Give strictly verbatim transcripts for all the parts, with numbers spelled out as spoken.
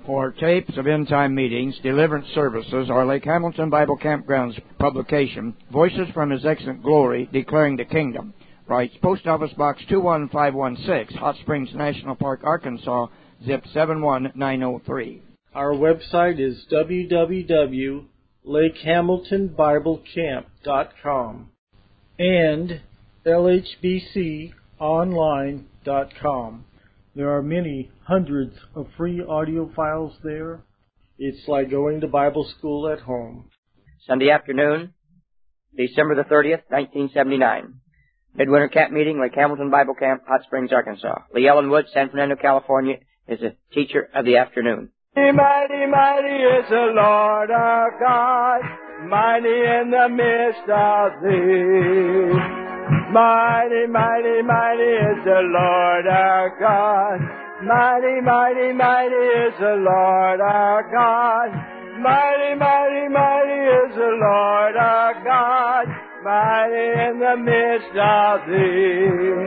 For tapes of end-time meetings, deliverance services, or Lake Hamilton Bible Campground's publication, Voices from His Excellent Glory, Declaring the Kingdom, writes Post Office Box two one five one six, Hot Springs National Park, Arkansas, zip seven one nine zero three. Our website is w w w dot lake hamilton bible camp dot com and l h b c online dot com. There are many hundreds of free audio files there. It's like going to Bible school at home. Sunday afternoon, December the thirtieth, nineteen seventy-nine. Midwinter Camp Meeting, Lake Hamilton Bible Camp, Hot Springs, Arkansas. Lee Ellen Wood, San Fernando, California, is the teacher of the afternoon. Mighty, mighty is the Lord our God, mighty in the midst of thee. Mighty, mighty, mighty is the Lord our God. Mighty, mighty, mighty is the Lord our God. Mighty, mighty, mighty is the Lord our God. Mighty in the midst of thee.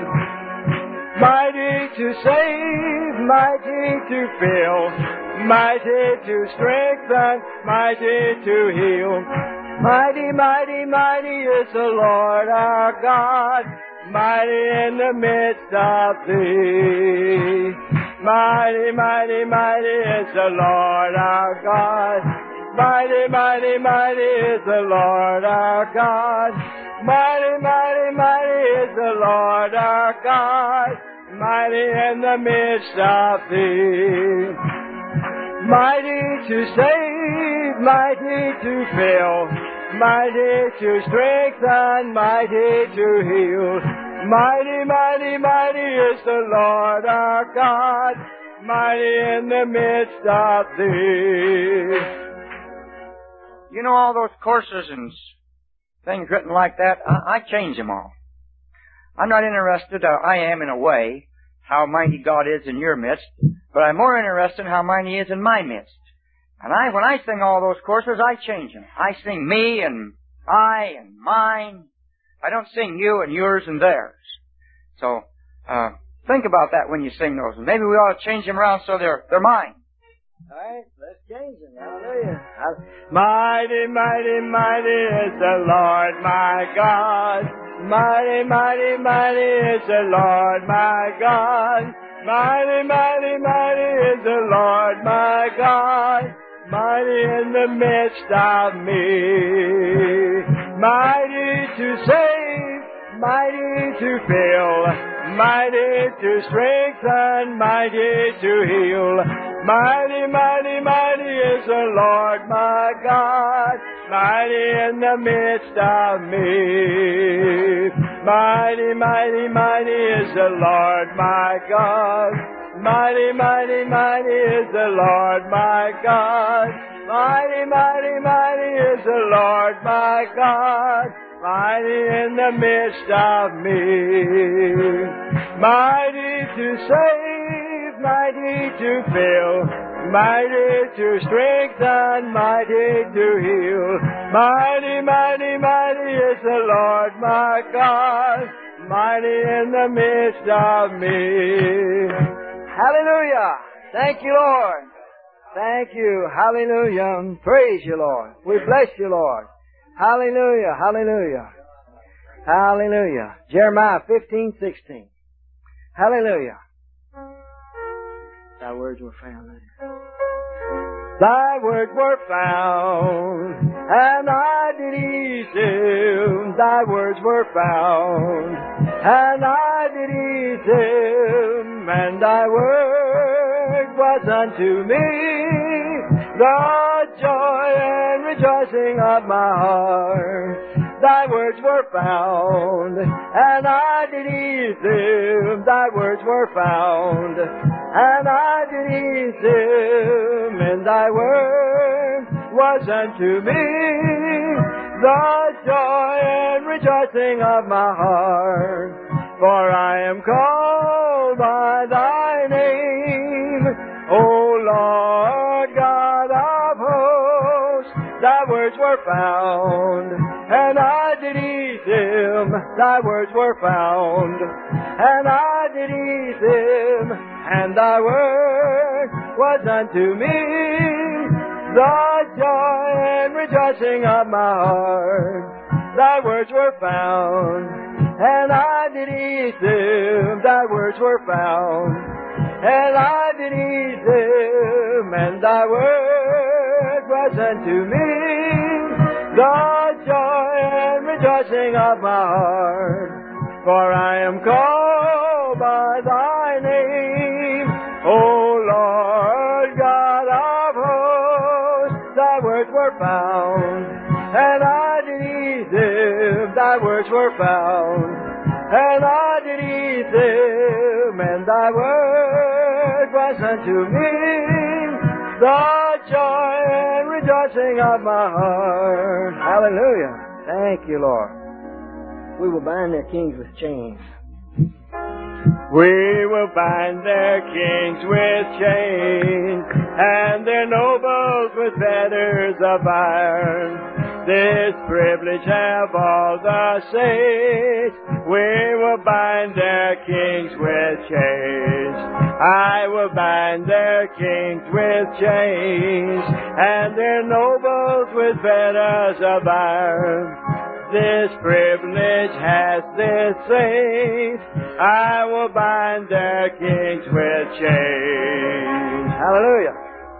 Mighty to save, mighty to fill, mighty to strengthen, mighty to heal. Mighty, mighty, mighty is the Lord our God, mighty in the midst of thee. Mighty, mighty, mighty is the Lord our God. Mighty, mighty, mighty is the Lord our God. Mighty, mighty, mighty is the Lord our God, mighty in the midst of thee. Mighty to save, mighty to fill, mighty to strengthen, mighty to heal. Mighty, mighty, mighty is the Lord our God, mighty in the midst of thee. You know, all those courses and things written like that, I, I change them all. I'm not interested, uh, I am in a way, how mighty God is in your midst, but I'm more interested in how mighty He is in my midst. And I, when I sing all those courses, I change them. I sing me and I and mine. I don't sing you and yours and theirs. So, uh, think about that when you sing those. And maybe we ought to change them around so they're, they're mine. All right, let's change them. Hallelujah. Mighty, mighty, mighty is the Lord my God. Mighty, mighty, mighty is the Lord my God. Mighty, mighty, mighty is the Lord my God, mighty in the midst of me. Mighty to save, mighty to fill, mighty to strengthen, mighty to heal. Mighty, mighty, mighty is the Lord my God, mighty in the midst of me. Mighty, mighty, mighty is the Lord my God. Mighty, mighty, mighty is the Lord my God. Mighty, mighty, mighty is the Lord my God, mighty in the midst of me. Mighty to save, mighty to fill, mighty to strengthen, mighty to heal. Mighty, mighty, mighty is the Lord my God, mighty in the midst of me. Hallelujah! Thank you, Lord. Thank you. Hallelujah. Praise you, Lord. We bless you, Lord. Hallelujah. Hallelujah. Hallelujah. Jeremiah fifteen sixteen. Hallelujah. Thy words were found there. Thy words were found, and I did eat them. Thy words were found, and I did eat them. And thy word was unto me the joy and rejoicing of my heart. Thy words were found, and I did eat them. Thy words were found, and I did eat them. And thy word was unto me the joy and rejoicing of my heart. For I am called by thy name, O Lord God of hosts. Thy words were found, and I did eat them. Thy words were found, and I did eat them. And thy word was unto me the joy and rejoicing of my heart. Thy words were found, and I did eat them. Thy words were found, and I did eat them. And thy word was unto me the joy and rejoicing of my heart. For I am called by thy name, O Lord God of hosts. Thy words were found, and I did eat them. Thy words were found, and I did eat them. And thy word was unto me the joy and rejoicing of my heart. Hallelujah. Thank you, Lord. We will bind their kings with chains. We will bind their kings with chains, and their nobles with fetters of iron. This privilege have all the saints. We will bind their kings with chains. I will bind their kings with chains, and their nobles with fetters of iron. This privilege has this saint. I will bind their kings with chains. Hallelujah.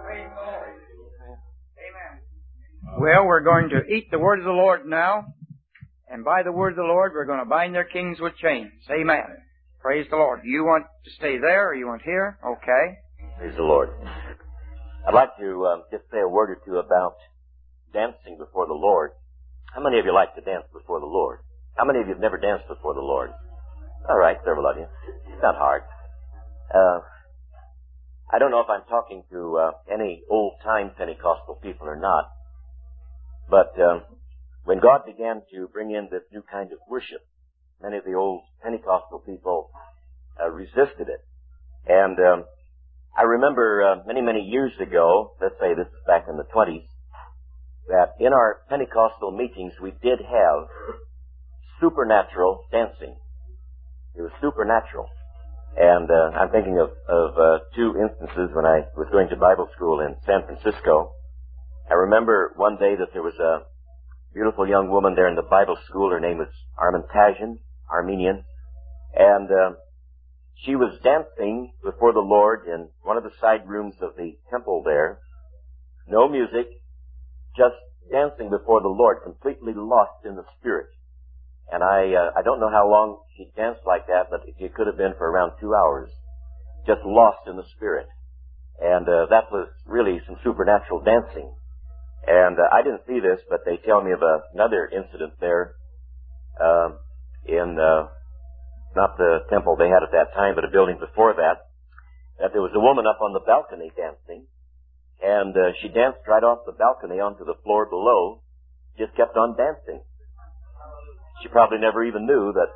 Well, we're going to eat the word of the Lord now, and by the word of the Lord, we're going to bind their kings with chains. Amen. Praise the Lord. You want to stay there, or you want here? Okay. Praise the Lord. I'd like to um, just say a word or two about dancing before the Lord. How many of you like to dance before the Lord? How many of you have never danced before the Lord? All right, several of you. It's not hard. Uh, I don't know if I'm talking to uh, any old-time Pentecostal people or not, but uh, when God began to bring in this new kind of worship, many of the old Pentecostal people uh, resisted it. And um, I remember uh, many, many years ago, let's say this is back in the twenties, that in our Pentecostal meetings we did have supernatural dancing. It was supernatural. And uh, I'm thinking of, of uh, two instances when I was going to Bible school in San Francisco. I remember one day that there was a beautiful young woman there in the Bible school. Her name was Armintajan, Armenian. And uh, she was dancing before the Lord in one of the side rooms of the temple there. No music, just dancing before the Lord, completely lost in the Spirit. And I uh, I don't know how long she danced like that, but it could have been for around two hours, just lost in the Spirit. And uh, that was really some supernatural dancing. And uh, I didn't see this, but they tell me of a, another incident there uh, in uh, not the temple they had at that time, but a building before that, that there was a woman up on the balcony dancing. And uh, she danced right off the balcony onto the floor below, just kept on dancing. She probably never even knew that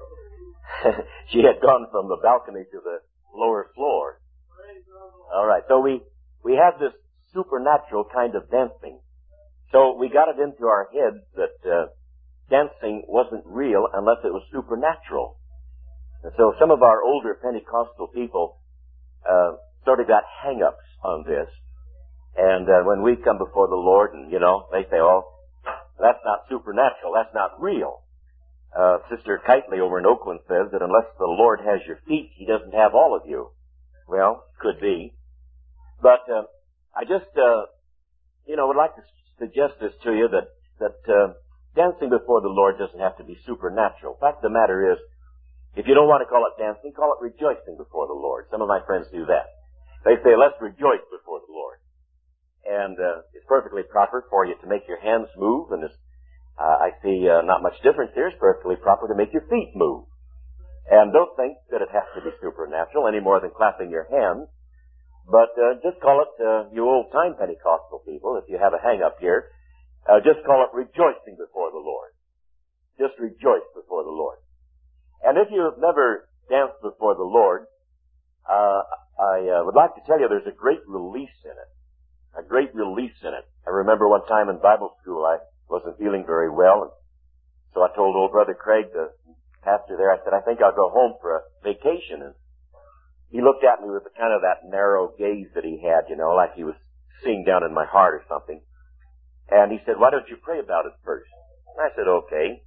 uh, she had gone from the balcony to the lower floor. All right, so we, we have this supernatural kind of dancing. So we got it into our heads that uh, dancing wasn't real unless it was supernatural. And so some of our older Pentecostal people uh, sort of got hang-ups on this. And uh, when we come before the Lord and, you know, they say, oh, that's not supernatural, that's not real. Uh, Sister Kitely over in Oakland says that unless the Lord has your feet, He doesn't have all of you. Well, could be. But uh, I just, uh, you know, would like to suggest this to you that, that uh, dancing before the Lord doesn't have to be supernatural. The fact of the matter is, if you don't want to call it dancing, call it rejoicing before the Lord. Some of my friends do that. They say, let's rejoice before the Lord. And uh, it's perfectly proper for you to make your hands move, and it's, uh, I see uh, not much difference here. It's perfectly proper to make your feet move. And don't think that it has to be supernatural any more than clapping your hands. But uh, just call it, uh, you old-time Pentecostal people, if you have a hang-up here, uh, just call it rejoicing before the Lord. Just rejoice before the Lord. And if you have never danced before the Lord, uh, I uh, would like to tell you there's a great release in it. A great release in it. I remember one time in Bible school I wasn't feeling very well, and so I told old Brother Craig, the pastor there, I said, I think I'll go home for a vacation. And he looked at me with the kind of that narrow gaze that he had, you know, like he was seeing down in my heart or something. And he said, why don't you pray about it first? And I said, okay.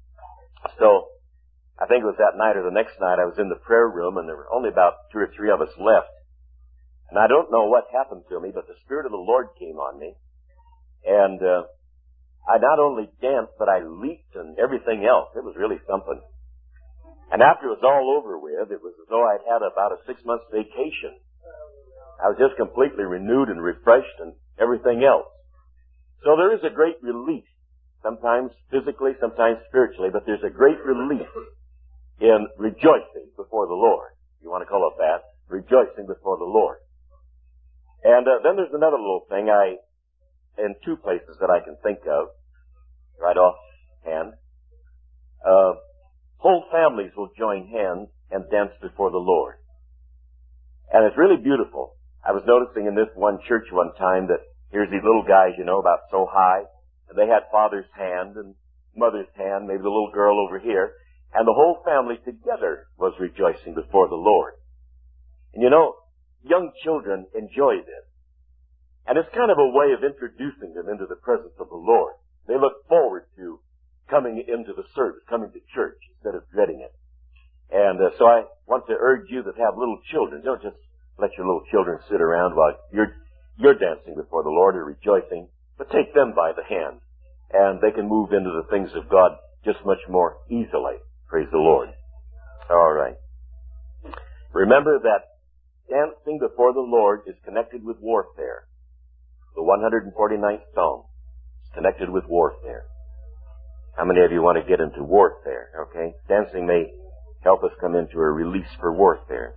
So I think it was that night or the next night I was in the prayer room, and there were only about two or three of us left. And I don't know what happened to me, but the Spirit of the Lord came on me. And uh, I not only danced, but I leaped and everything else. It was really something. And after it was all over with, it was as though I'd had about a six-month vacation. I was just completely renewed and refreshed and everything else. So there is a great relief, sometimes physically, sometimes spiritually, but there's a great relief in rejoicing before the Lord. You want to call it that, rejoicing before the Lord. And uh, then there's another little thing I, in two places that I can think of, right offhand. Uh, whole families will join hands and dance before the Lord. And it's really beautiful. I was noticing in this one church one time that here's these little guys, you know, about so high, and they had father's hand and mother's hand, maybe the little girl over here, and the whole family together was rejoicing before the Lord. And you know, young children enjoy this. And it's kind of a way of introducing them into the presence of the Lord. They look forward to coming into the service, coming to church, instead of dreading it. And uh, so I want to urge you that have little children, don't just let your little children sit around while you're, you're dancing before the Lord or rejoicing, but take them by the hand, and they can move into the things of God just much more easily. Praise the Lord. All right. Remember that dancing before the Lord is connected with warfare. The one hundred forty-ninth Psalm is connected with warfare. How many of you want to get into warfare? Okay. Dancing may help us come into a release for warfare.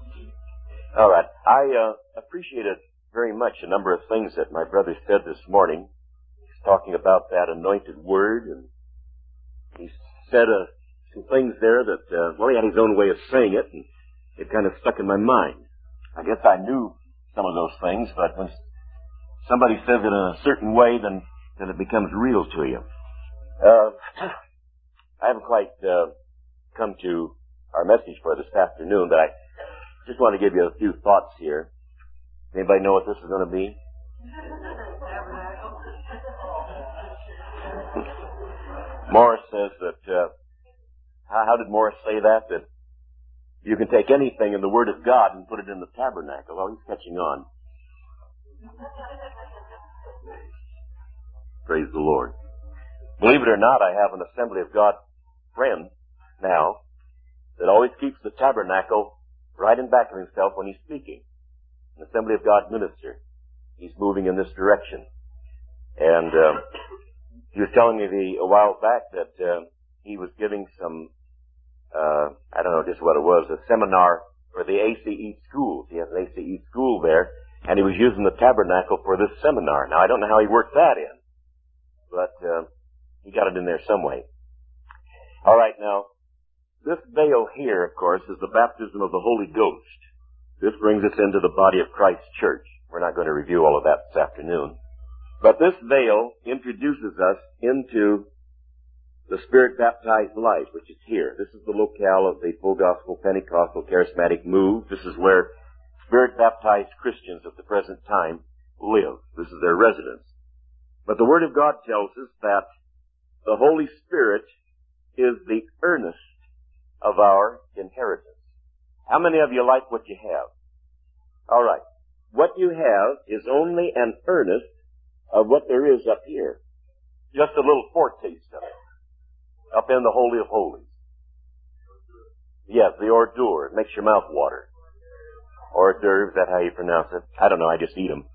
All right. I uh, appreciated very much a number of things that my brother said this morning. He's talking about that anointed word, and he said uh, some things there that, uh, well, he had his own way of saying it, and it kind of stuck in my mind. I guess I knew some of those things, but when somebody says it in a certain way, then, then it becomes real to you. Uh, I haven't quite uh, come to our message for this afternoon, but I just want to give you a few thoughts here. Anybody know what this is going to be? Morris says that, uh, how, how did Morris say that? That you can take anything in the Word of God and put it in the tabernacle. Well, he's catching on. Praise the Lord. Believe it or not, I have an Assembly of God friend now that always keeps the tabernacle right in back of himself when he's speaking. An Assembly of God minister. He's moving in this direction. And uh, he was telling me the, a while back that uh, he was giving some, uh, I don't know just what it was, a seminar for the A C E schools. He has an A C E school there, and he was using the tabernacle for this seminar. Now, I don't know how he worked that in, but uh, he got it in there some way. All right, now, this veil here, of course, is the baptism of the Holy Ghost. This brings us into the body of Christ's church. We're not going to review all of that this afternoon. But this veil introduces us into the Spirit-baptized life, which is here. This is the locale of the full gospel Pentecostal charismatic move. This is where Spirit-baptized Christians at the present time live. This is their residence. But the Word of God tells us that the Holy Spirit is the earnest of our inheritance. How many of you like what you have? All right. What you have is only an earnest of what there is up here. Just a little foretaste of it. Up in the Holy of Holies. Yes, the hors d'oeuvre. It makes your mouth water. Hors d'oeuvre, is that how you pronounce it? I don't know, I just eat them.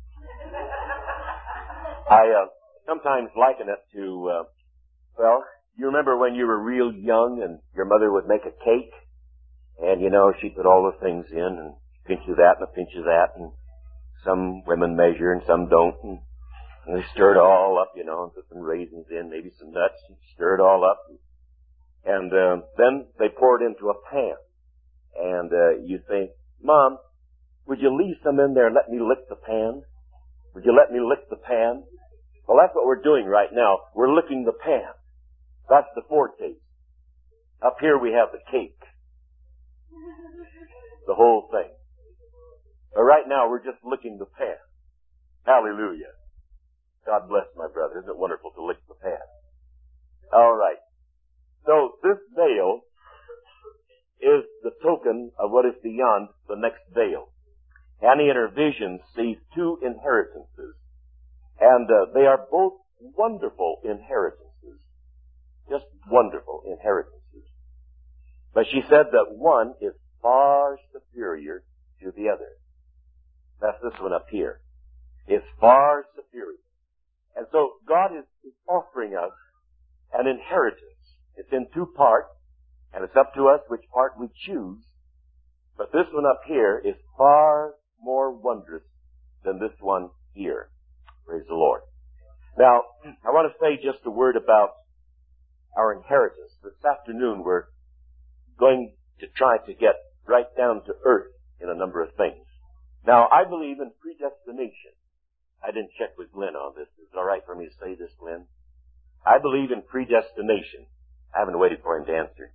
I uh, sometimes liken it to, uh, well, you remember when you were real young and your mother would make a cake? And, you know, she'd put all the things in, and a pinch of that and a pinch of that, and some women measure and some don't, and, and they stir it all up, you know, and put some raisins in, maybe some nuts, and stir it all up. And uh, then they pour it into a pan. And uh, you think, Mom, would you leave some in there and let me lick the pan? Would you let me lick the pan? Well, that's what we're doing right now. We're licking the pan. That's the foretaste. Up here we have the cake. the whole thing. But right now we're just licking the pan. Hallelujah. God bless my brother. Isn't it wonderful to lick the pan? All right. So this veil is the token of what is beyond the next veil. Annie in her vision sees two inheritances. And uh, they are both wonderful inheritances. Just wonderful inheritances. But she said that one is far superior to the other. That's this one up here. It's far superior. And so God is, is offering us an inheritance. It's in two parts, and it's up to us which part we choose. But this one up here is far more wondrous than this one here. Praise the Lord. Now, I want to say just a word about our inheritance. This afternoon we're going to try to get right down to earth in a number of things. Now, I believe in predestination. I didn't check with Glenn on this. Is it all right for me to say this, Glenn? I believe in predestination. I haven't waited for him to answer.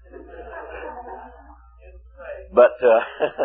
But, uh,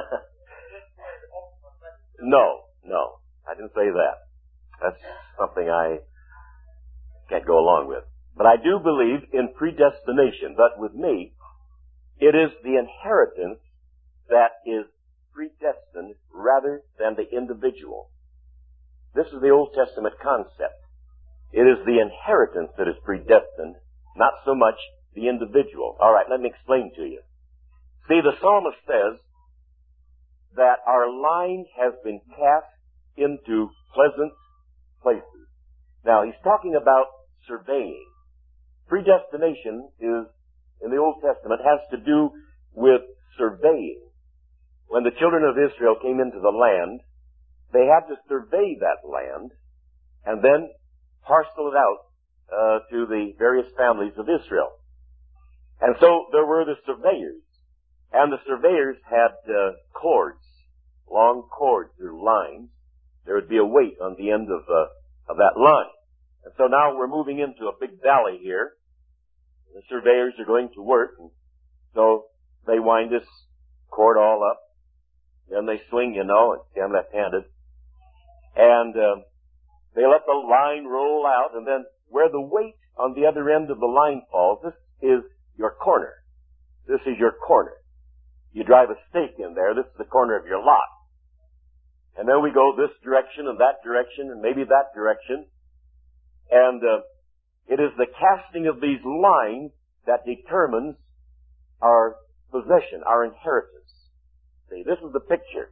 no, no, I didn't say that. That's something I can't go along with. But I do believe in predestination. But with me, it is the inheritance that is predestined rather than the individual. This is the Old Testament concept. It is the inheritance that is predestined, not so much the individual. All right, let me explain to you. See, the psalmist says that our line has been cast into pleasant places. Now, he's talking about surveying. Predestination is, in the Old Testament, has to do with surveying. When the children of Israel came into the land, they had to survey that land and then parcel it out uh, to the various families of Israel. And so there were the surveyors. And the surveyors had uh, cords, long cords or lines. There would be a weight on the end of, uh, of that line. And so now we're moving into a big valley here. The surveyors are going to work, and so they wind this cord all up. Then they swing, you know, and see, I'm left-handed. And uh, they let the line roll out, and then where the weight on the other end of the line falls, this is your corner. This is your corner. You drive a stake in there, this is the corner of your lot. And then we go this direction and that direction and maybe that direction. And uh, it is the casting of these lines that determines our possession, our inheritance. See, this is the picture.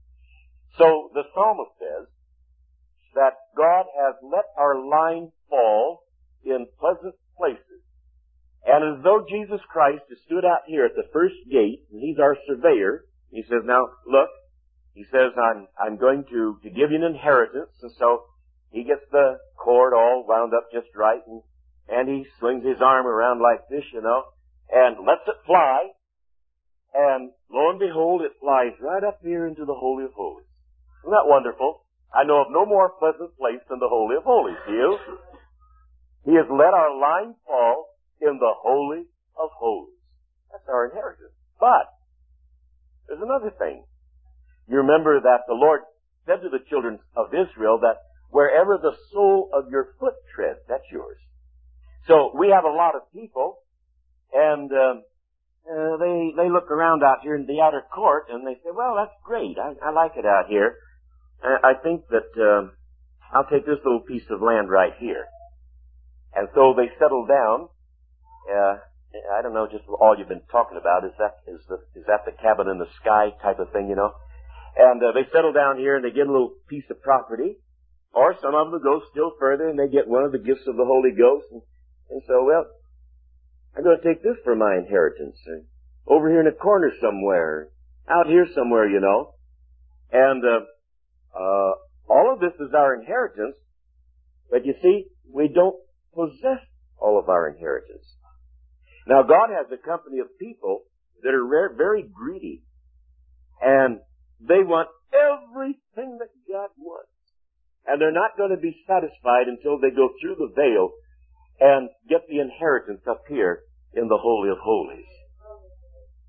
So the psalmist says that God has let our line fall in pleasant places. And as though Jesus Christ has stood out here at the first gate, and he's our surveyor, he says, now, look, he says, I'm, I'm going to, to give you an inheritance, and so he gets the cord all wound up just right, and, and he swings his arm around like this, you know, and lets it fly, and lo and behold, it flies right up here into the Holy of Holies. Isn't that wonderful? I know of no more pleasant place than the Holy of Holies, do you? He has let our line fall in the Holy of Holies. That's our inheritance. But there's another thing. You remember that the Lord said to the children of Israel that wherever the sole of your foot treads, that's yours. So we have a lot of people, and um, uh, they they look around out here in the outer court, and they say, well, that's great. I, I like it out here. Uh, I think that uh, I'll take this little piece of land right here. And so they settle down. Uh, I don't know, just all you've been talking about, is that is the is that the cabin in the sky type of thing, you know? And uh, they settle down here and they get a little piece of property, or some of them go still further and they get one of the gifts of the Holy Ghost. And, and so, well, I'm going to take this for my inheritance, uh, over here in a corner somewhere, out here somewhere, you know. And uh, uh, all of this is our inheritance, but you see, we don't possess all of our inheritance. Now, God has a company of people that are rare, very greedy, and they want everything that God wants. And they're not going to be satisfied until they go through the veil and get the inheritance up here in the Holy of Holies.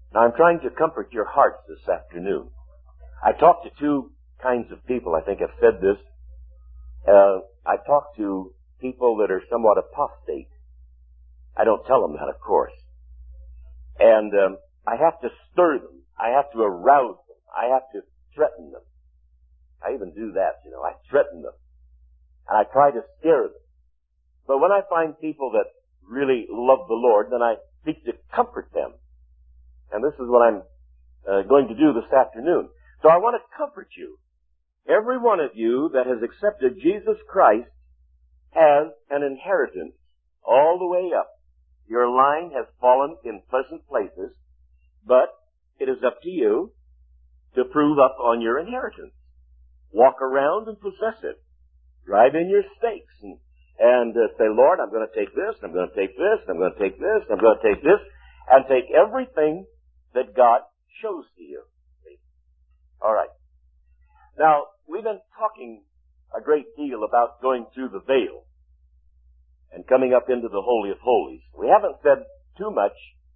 Now, I'm trying to comfort your hearts this afternoon. I talked to two kinds of people. I think I've said this. Uh, I talk to people that are somewhat apostate. I don't tell them that, of course. And um, I have to stir them. I have to arouse them. I have to threaten them. I even do that, you know. I threaten them. And I try to scare them. But when I find people that really love the Lord, then I seek to comfort them. And this is what I'm uh, going to do this afternoon. So I want to comfort you. Every one of you that has accepted Jesus Christ has an inheritance all the way up. Your line has fallen in pleasant places, but it is up to you to prove up on your inheritance. Walk around and possess it. Drive in your stakes and, and uh, say, Lord, I'm going to take this, I'm going to take this, I'm going to take this, I'm going to take this, and take everything that God shows to you. All right. Now, we've been talking a great deal about going through the veil and coming up into the Holy of Holies. We haven't said too much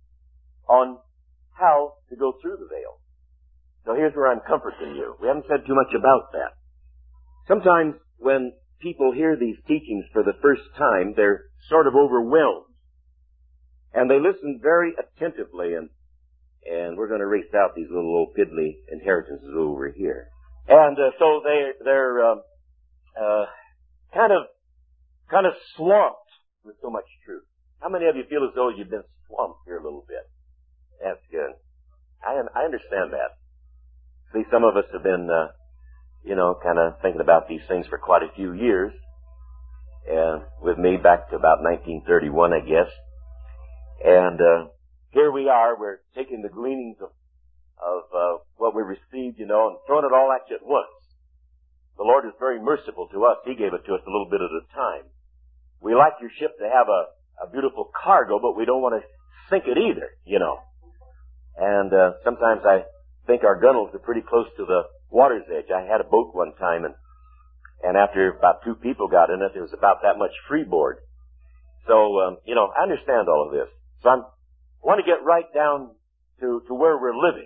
on how to go through the veil. So here's where I'm comforting you. We haven't said too much about that. Sometimes when people hear these teachings for the first time, they're sort of overwhelmed. And they listen very attentively, and and we're going to race out these little old piddly inheritances over here. And uh, so they, they're um, uh, kind of kind of swamped with so much truth. How many of you feel as though you've been swamped here a little bit? That's good. I I understand that. See, some of us have been, uh, you know, kind of thinking about these things for quite a few years. And with me back to about nineteen thirty-one, I guess. And uh, here we are. We're taking the gleanings of of uh, what we received, you know, and throwing it all at you at once. The Lord is very merciful to us. He gave it to us a little bit at a time. We like your ship to have a, a beautiful cargo, but we don't want to sink it either, you know. And uh, sometimes I think our gunnels are pretty close to the water's edge. I had a boat one time, and and after about two people got in it, there was about that much freeboard. So, um, you know, I understand all of this. So I'm, I want to get right down to, to where we're living.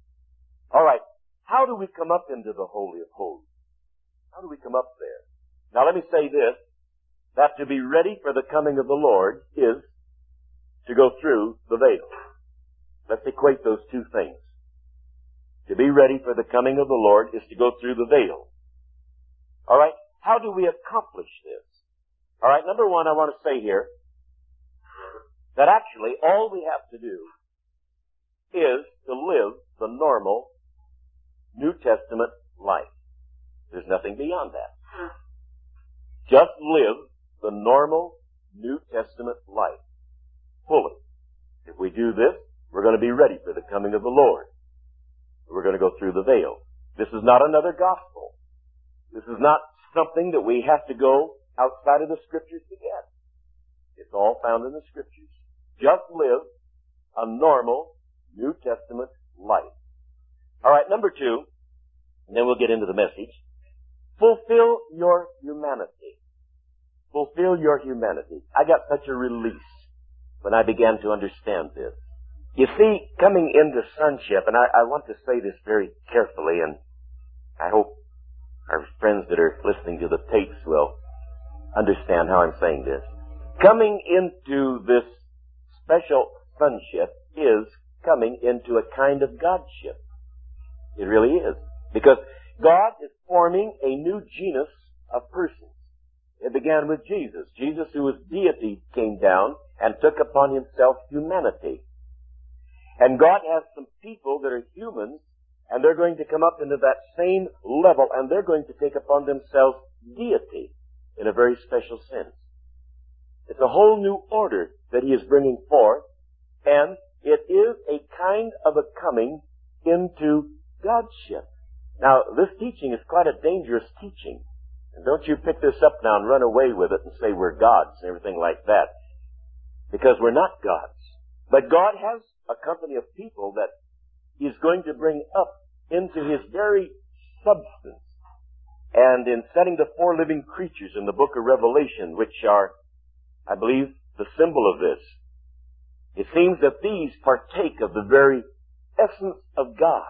All right, how do we come up into the Holy of Holies? How do we come up there? Now let me say this, that to be ready for the coming of the Lord is to go through the veil. Let's equate those two things. To be ready for the coming of the Lord is to go through the veil. All right, how do we accomplish this? All right, number one, I want to say here that actually all we have to do is to live the normal New Testament life. There's nothing beyond that. Just live the normal New Testament life fully. If we do this, we're going to be ready for the coming of the Lord. We're going to go through the veil. This is not another gospel. This is not something that we have to go outside of the Scriptures to get. It's all found in the Scriptures. Just live a normal New Testament life. All right, number two, and then we'll get into the message. Fulfill your humanity. Fulfill your humanity. I got such a release when I began to understand this. You see, coming into sonship, and I, I want to say this very carefully, and I hope our friends that are listening to the tapes will understand how I'm saying this. Coming into this special sonship is coming into a kind of godship. It really is. Because God is forming a new genus of persons. It began with Jesus. Jesus, who was deity, came down and took upon himself humanity. And God has some people that are humans, and they're going to come up into that same level, and they're going to take upon themselves deity in a very special sense. It's a whole new order that he is bringing forth, and it is a kind of a coming into Godship. Now, this teaching is quite a dangerous teaching. And don't you pick this up now and run away with it and say we're gods and everything like that. Because we're not gods. But God has a company of people that he's going to bring up into his very substance. And in setting the four living creatures in the book of Revelation, which are, I believe, the symbol of this, it seems that these partake of the very essence of God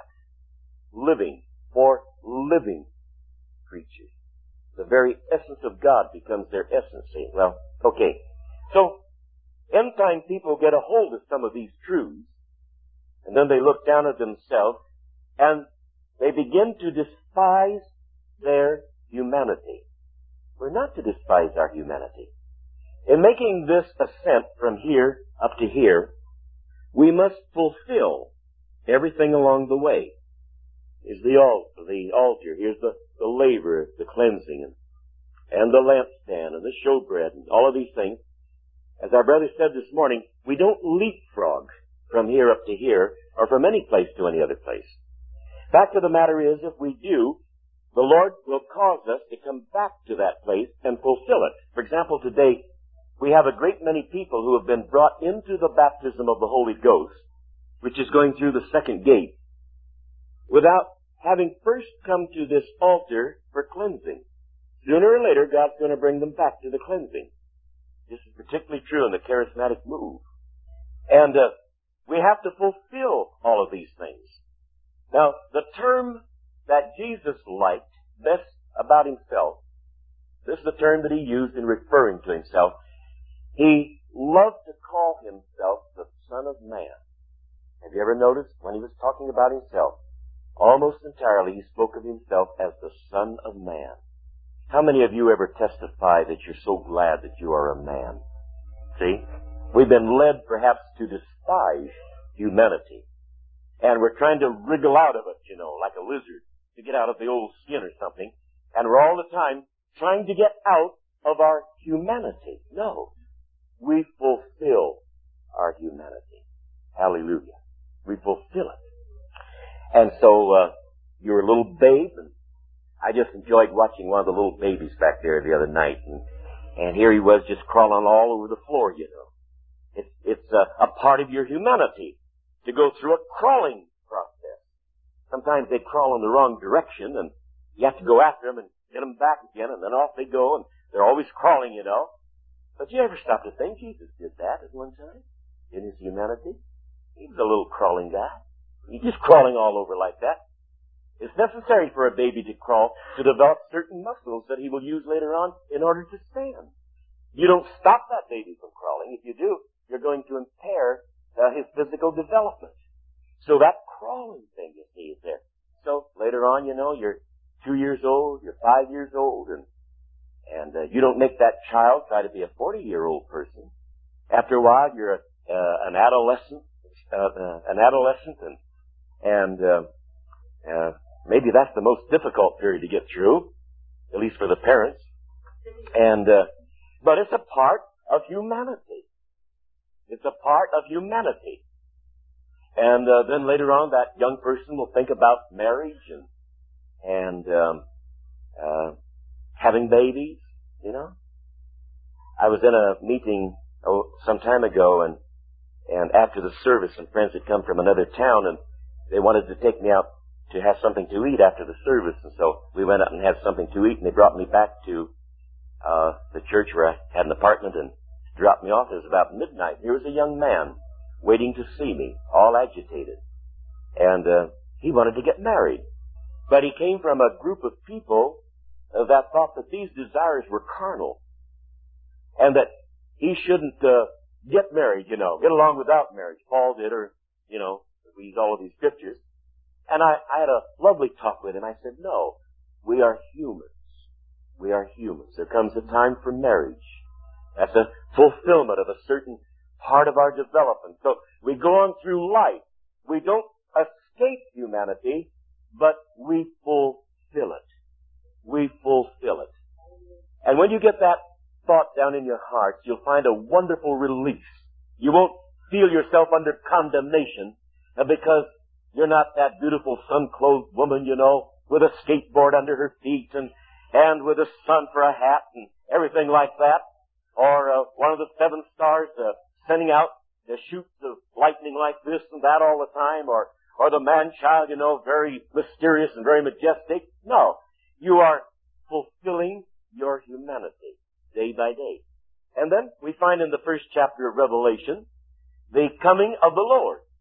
living for living creatures. The very essence of God becomes their essence. See? Well, okay. So, end time people get a hold of some of these truths, and then they look down at themselves, and they begin to despise their humanity. We're not to despise our humanity. In making this ascent from here up to here, we must fulfill everything along the way. Here's the altar, the altar. Here's the, the laver, the cleansing, and, and the lampstand, and the showbread, and all of these things. As our brother said this morning, we don't leapfrog from here up to here, or from any place to any other place. Fact of the matter is, if we do, the Lord will cause us to come back to that place and fulfill it. For example, today, we have a great many people who have been brought into the baptism of the Holy Ghost, which is going through the second gate, without having first come to this altar for cleansing. Sooner or later, God's going to bring them back to the cleansing. This is particularly true in the charismatic move. And uh, we have to fulfill all of these things. Now, the term that Jesus liked best about himself, this is the term that he used in referring to himself. He loved to call himself the Son of Man. Have you ever noticed when he was talking about himself, almost entirely he spoke of himself as the Son of Man. How many of you ever testify that you're so glad that you are a man? See? We've been led perhaps to despise humanity. And we're trying to wriggle out of it, you know, like a lizard, to get out of the old skin or something. And we're all the time trying to get out of our humanity. No. We fulfill our humanity. Hallelujah. We fulfill it. And so, uh, you're a little babe, and I just enjoyed watching one of the little babies back there the other night, and, and here he was just crawling all over the floor, you know. It's, it's a, a part of your humanity to go through a crawling process. Sometimes they crawl in the wrong direction, and you have to go after them and get them back again, and then off they go, and they're always crawling, you know. But you ever stop to think Jesus did that at one time in his humanity? He was a little crawling guy. He's just crawling all over like that. It's necessary for a baby to crawl to develop certain muscles that he will use later on in order to stand. You don't stop that baby from crawling. If you do, you're going to impair uh, his physical development. So that crawling thing, you see, is there. So later on, you know, you're two years old, you're five years old, and and uh, you don't make that child try to be a forty-year-old person. After a while, you're a, uh, an adolescent, uh, uh, an adolescent, and and uh, uh, maybe that's the most difficult period to get through, at least for the parents. And uh, but it's a part of humanity. It's a part of humanity. And uh, then later on, that young person will think about marriage and and um, uh, having babies. You know, I was in a meeting oh, some time ago, and and after the service, some friends had come from another town, and they wanted to take me out to have something to eat after the service, and so we went out and had something to eat, and they brought me back to uh the church where I had an apartment and dropped me off. It was about midnight. Here was a young man waiting to see me, all agitated, and uh he wanted to get married, but he came from a group of people uh, that thought that these desires were carnal, and that he shouldn't uh, get married, you know, get along without marriage. Paul did, or you know, reads all of these scriptures. And I, I had a lovely talk with him. I said, no, we are humans. We are humans. There comes a time for marriage. That's a fulfillment of a certain part of our development. So we go on through life. We don't escape humanity, but we fulfill it. We fulfill it. And when you get that thought down in your heart, you'll find a wonderful release. You won't feel yourself under condemnation because you're not that beautiful sun-clothed woman, you know, with a skateboard under her feet and, and with a sun for a hat and everything like that. Or uh, one of the seven stars uh, sending out the shoots of lightning like this and that all the time. Or, or the man-child, you know, very mysterious and very majestic. No, you are fulfilling your humanity day by day. And then we find in the first chapter of Revelation the coming of the Lord.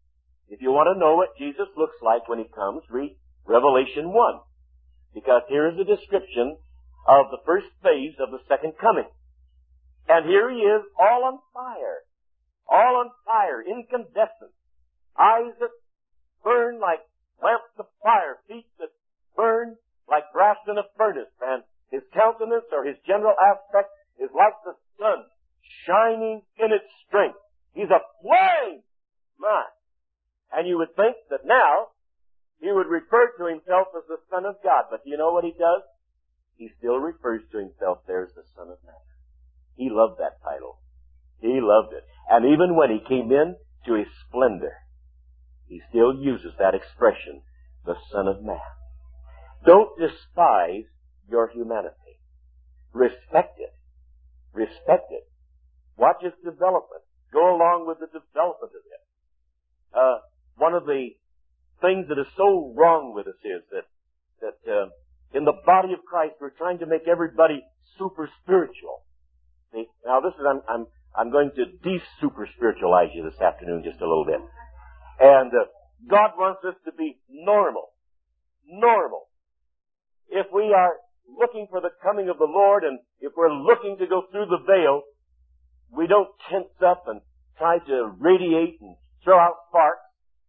If you want to know what Jesus looks like when He comes, read Revelation one. Because here is a description of the first phase of the second coming. And here He is, all on fire. All on fire, incandescent. Eyes that burn like lamps of fire. Feet that burn like brass in a furnace. And His countenance or His general aspect is like the sun, shining in its strength. He's a flame! My. And you would think that now He would refer to Himself as the Son of God. But do you know what He does? He still refers to Himself there as the Son of Man. He loved that title. He loved it. And even when He came in to His splendor, He still uses that expression, the Son of Man. Don't despise your humanity. Respect it. Respect it. Watch its development. Go along with the development of it. Uh, one of the things that is so wrong with us is that, that, uh, in the body of Christ, we're trying to make everybody super spiritual. See? Now this is, I'm, I'm, I'm going to de-super spiritualize you this afternoon just a little bit. And, uh, God wants us to be normal. Normal. If we are looking for the coming of the Lord, and if we're looking to go through the veil, we don't tense up and try to radiate and throw out sparks,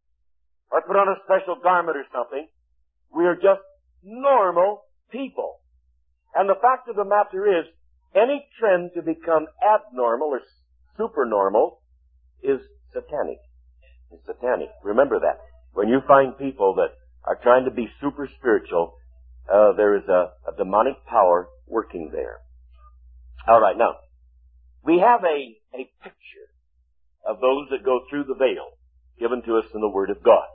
or put on a special garment or something. We are just normal people. And the fact of the matter is, any trend to become abnormal or supernormal is satanic. It's satanic. Remember that. When you find people that are trying to be super spiritual, uh, there is a, a demonic power working there. All right, now, we have a, a picture of those that go through the veil given to us in the Word of God.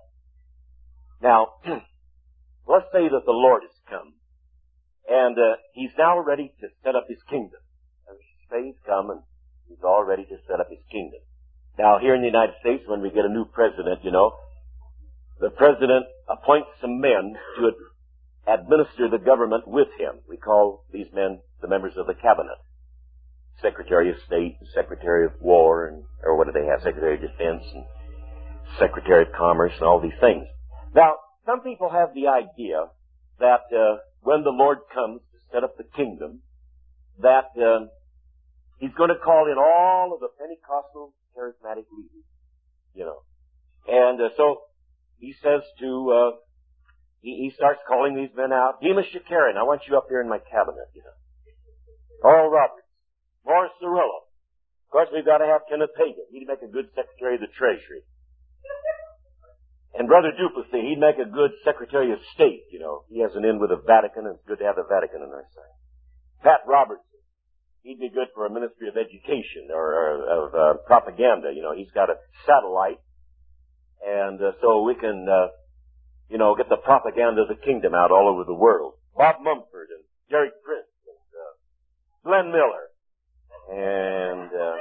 Now, let's say that the Lord has come, and uh, He's now ready to set up His kingdom. And say He's come, and He's all ready to set up His kingdom. Now, here in the United States, when we get a new president, you know, the president appoints some men to administer the government with him. We call these men the members of the cabinet. Secretary of State, Secretary of War, and or what do they have? Secretary of Defense, and Secretary of Commerce, and all these things. Now, some people have the idea that uh, when the Lord comes to set up the kingdom, that uh, He's going to call in all of the Pentecostal charismatic leaders, you know. And uh, so He says to, uh, he, he starts calling these men out. Demas Shakarian, I want you up here in my cabinet, you know. Oral Roberts, Morris Cerullo. Of course, we've got to have Kenneth Hagin. He'd make a good Secretary of the Treasury. And Brother Duplessis, he'd make a good Secretary of State, you know. He has an in with the Vatican, and it's good to have the Vatican on our side. Pat Robertson, he'd be good for a Ministry of Education or, or of uh, propaganda, you know. He's got a satellite, and uh, so we can, uh, you know, get the propaganda of the kingdom out all over the world. Bob Mumford and Jerry Prince and uh, Glenn Miller and uh,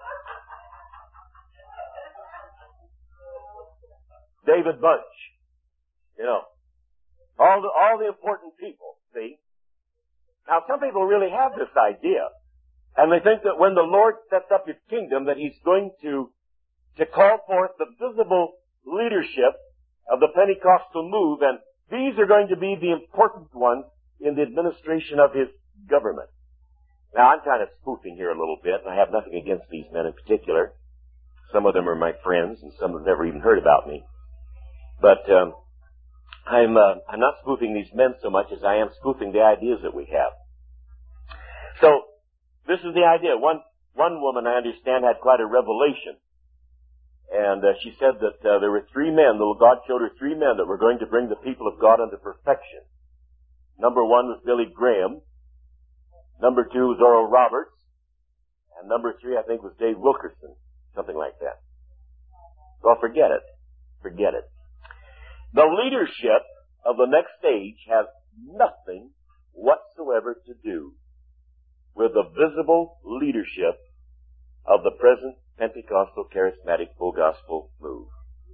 David Bunch, you know, all the, all the important people, see? Now, some people really have this idea, and they think that when the Lord sets up His kingdom, that He's going to, to call forth the visible leadership of the Pentecostal move, and these are going to be the important ones in the administration of His government. Now, I'm kind of spoofing here a little bit, and I have nothing against these men in particular. Some of them are my friends, and some have never even heard about me. But um, I'm uh, I'm not spoofing these men so much as I am spoofing the ideas that we have. So this is the idea. One one woman, I understand, had quite a revelation, and uh, she said that uh, there were three men. The God showed her three men that were going to bring the people of God unto perfection. Number one was Billy Graham. Number two was Oral Roberts, and number three, I think, was Dave Wilkerson, something like that. Well, forget it. Forget it. The leadership of the next stage has nothing whatsoever to do with the visible leadership of the present Pentecostal charismatic full gospel move.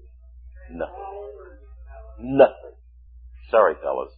Nothing. Nothing. Sorry, fellas.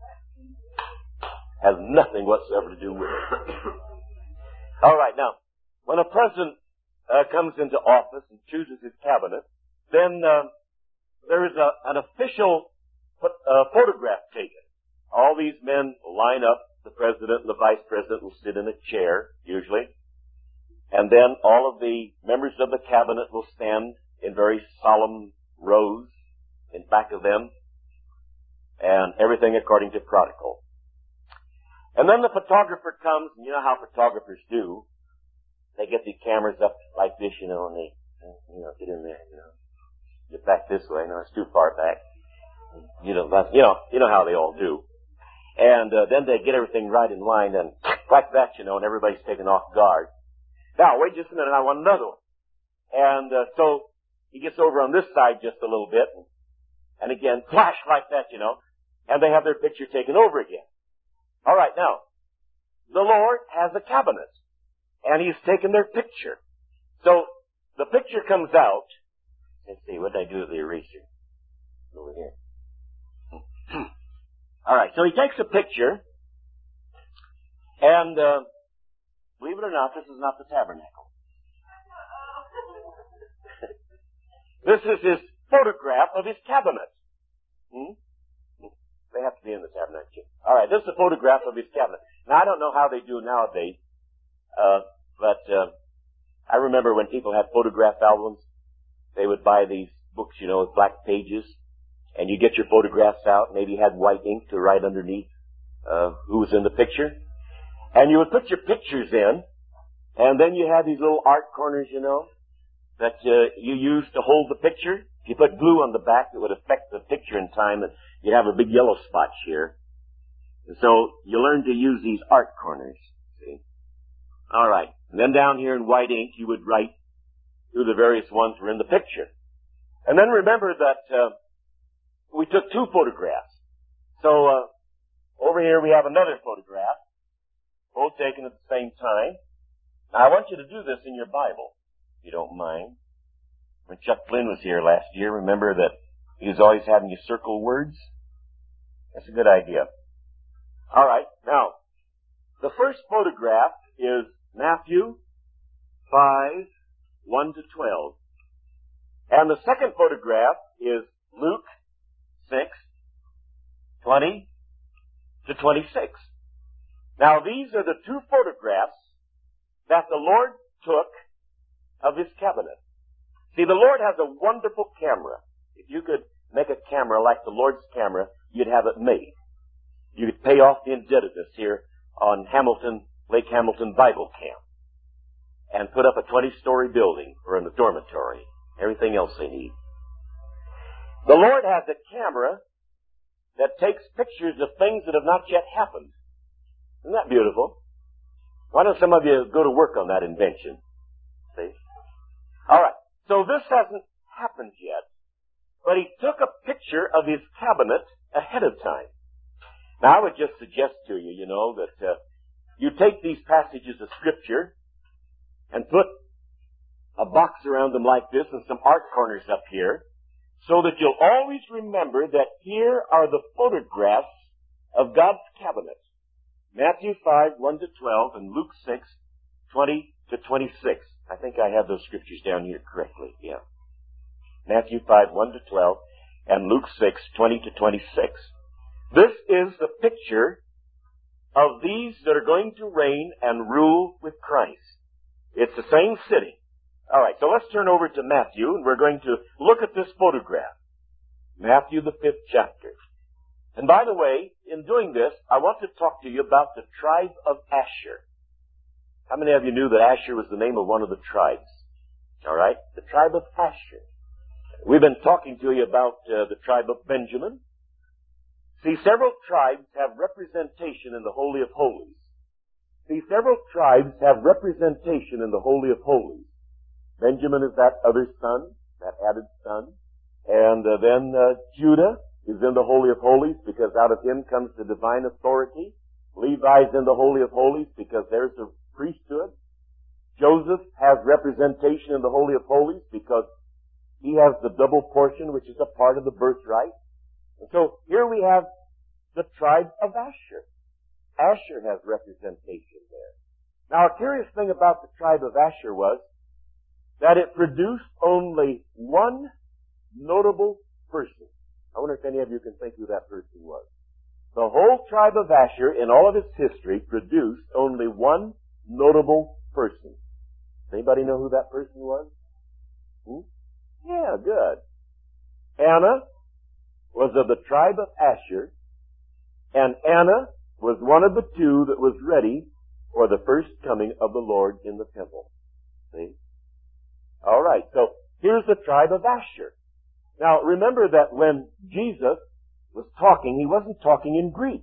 Has nothing whatsoever to do with it. All right, now, when a president uh, comes into office and chooses his cabinet, then uh, there is a, an official uh, photograph taken. All these men line up. The president and the vice president will sit in a chair, usually. And then all of the members of the cabinet will stand in very solemn rows in back of them. And everything according to protocol. And then the photographer comes, and you know how photographers do. They get the cameras up like this, you know, and they, you know, get in there, you know. Get back this way. No, it's too far back. You know, that's, you know, you know how they all do. And uh, then they get everything right in line, and like that, you know, and everybody's taken off guard. Now, wait just a minute, I want another one. And uh, so he gets over on this side just a little bit, and, and again, flash like that, you know, and they have their picture taken over again. All right, now, the Lord has a cabinet, and He's taken their picture. So the picture comes out. Let's see, what did I do with the eraser? Over here. All right, so he takes a picture, and uh, believe it or not, this is not the tabernacle. This is his photograph of his cabinet. Hmm? They have to be in the tabernacle. All right, this is a photograph of his cabinet. Now, I don't know how they do nowadays, uh, but uh, I remember when people had photograph albums, they would buy these books, you know, with black pages, and you get your photographs out, maybe you had white ink to write underneath uh, who was in the picture. And you would put your pictures in, and then you had these little art corners, you know, that uh, you used to hold the picture. If you put glue on the back, it would affect the picture in time, and you'd have a big yellow spot here. And so you learn to use these art corners, see. All right. And then down here in white ink, you would write who the various ones were in the picture. And then remember that uh, we took two photographs. So uh, over here we have another photograph, both taken at the same time. Now I want you to do this in your Bible, if you don't mind. When Chuck Flynn was here last year, remember that he was always having you circle words? That's a good idea. All right, now, the first photograph is Matthew five, one to twelve. And the second photograph is Luke six, twenty to twenty-six. Now, these are the two photographs that the Lord took of His cabinet. See, the Lord has a wonderful camera. If you could make a camera like the Lord's camera, you'd have it made. You could pay off the indebtedness here on Hamilton, Lake Hamilton Bible Camp and put up a twenty-story building for a dormitory, everything else they need. The Lord has a camera that takes pictures of things that have not yet happened. Isn't that beautiful? Why don't some of you go to work on that invention? See? All right. So this hasn't happened yet, but he took a picture of his cabinet ahead of time. Now, I would just suggest to you, you know, that uh, you take these passages of Scripture and put a box around them like this and some art corners up here so that you'll always remember that here are the photographs of God's cabinet. Matthew five, one to twelve, and Luke six, twenty to twenty-six. I think I have those scriptures down here correctly, yeah. Matthew five, one to twelve, and Luke six, twenty to twenty-six. This is the picture of these that are going to reign and rule with Christ. It's the same city. All right, so let's turn over to Matthew, and we're going to look at this photograph. Matthew, the fifth chapter. And by the way, in doing this, I want to talk to you about the tribe of Asher. How many of you knew that Asher was the name of one of the tribes? All right, the tribe of Asher. We've been talking to you about uh, the tribe of Benjamin. See, several tribes have representation in the Holy of Holies. See, several tribes have representation in the Holy of Holies. Benjamin is that other son, that added son. And uh, then uh, Judah is in the Holy of Holies because out of him comes the divine authority. Levi is in the Holy of Holies because there's the priesthood. Joseph has representation in the Holy of Holies because he has the double portion, which is a part of the birthright. And so here we have the tribe of Asher. Asher has representation there. Now, a curious thing about the tribe of Asher was that it produced only one notable person. I wonder if any of you can think who that person was. The whole tribe of Asher, in all of its history, produced only one notable person. Anybody know who that person was? Hmm? Yeah, good. Anna was of the tribe of Asher, and Anna was one of the two that was ready for the first coming of the Lord in the temple. See? All right, so here's the tribe of Asher. Now, remember that when Jesus was talking, he wasn't talking in Greek.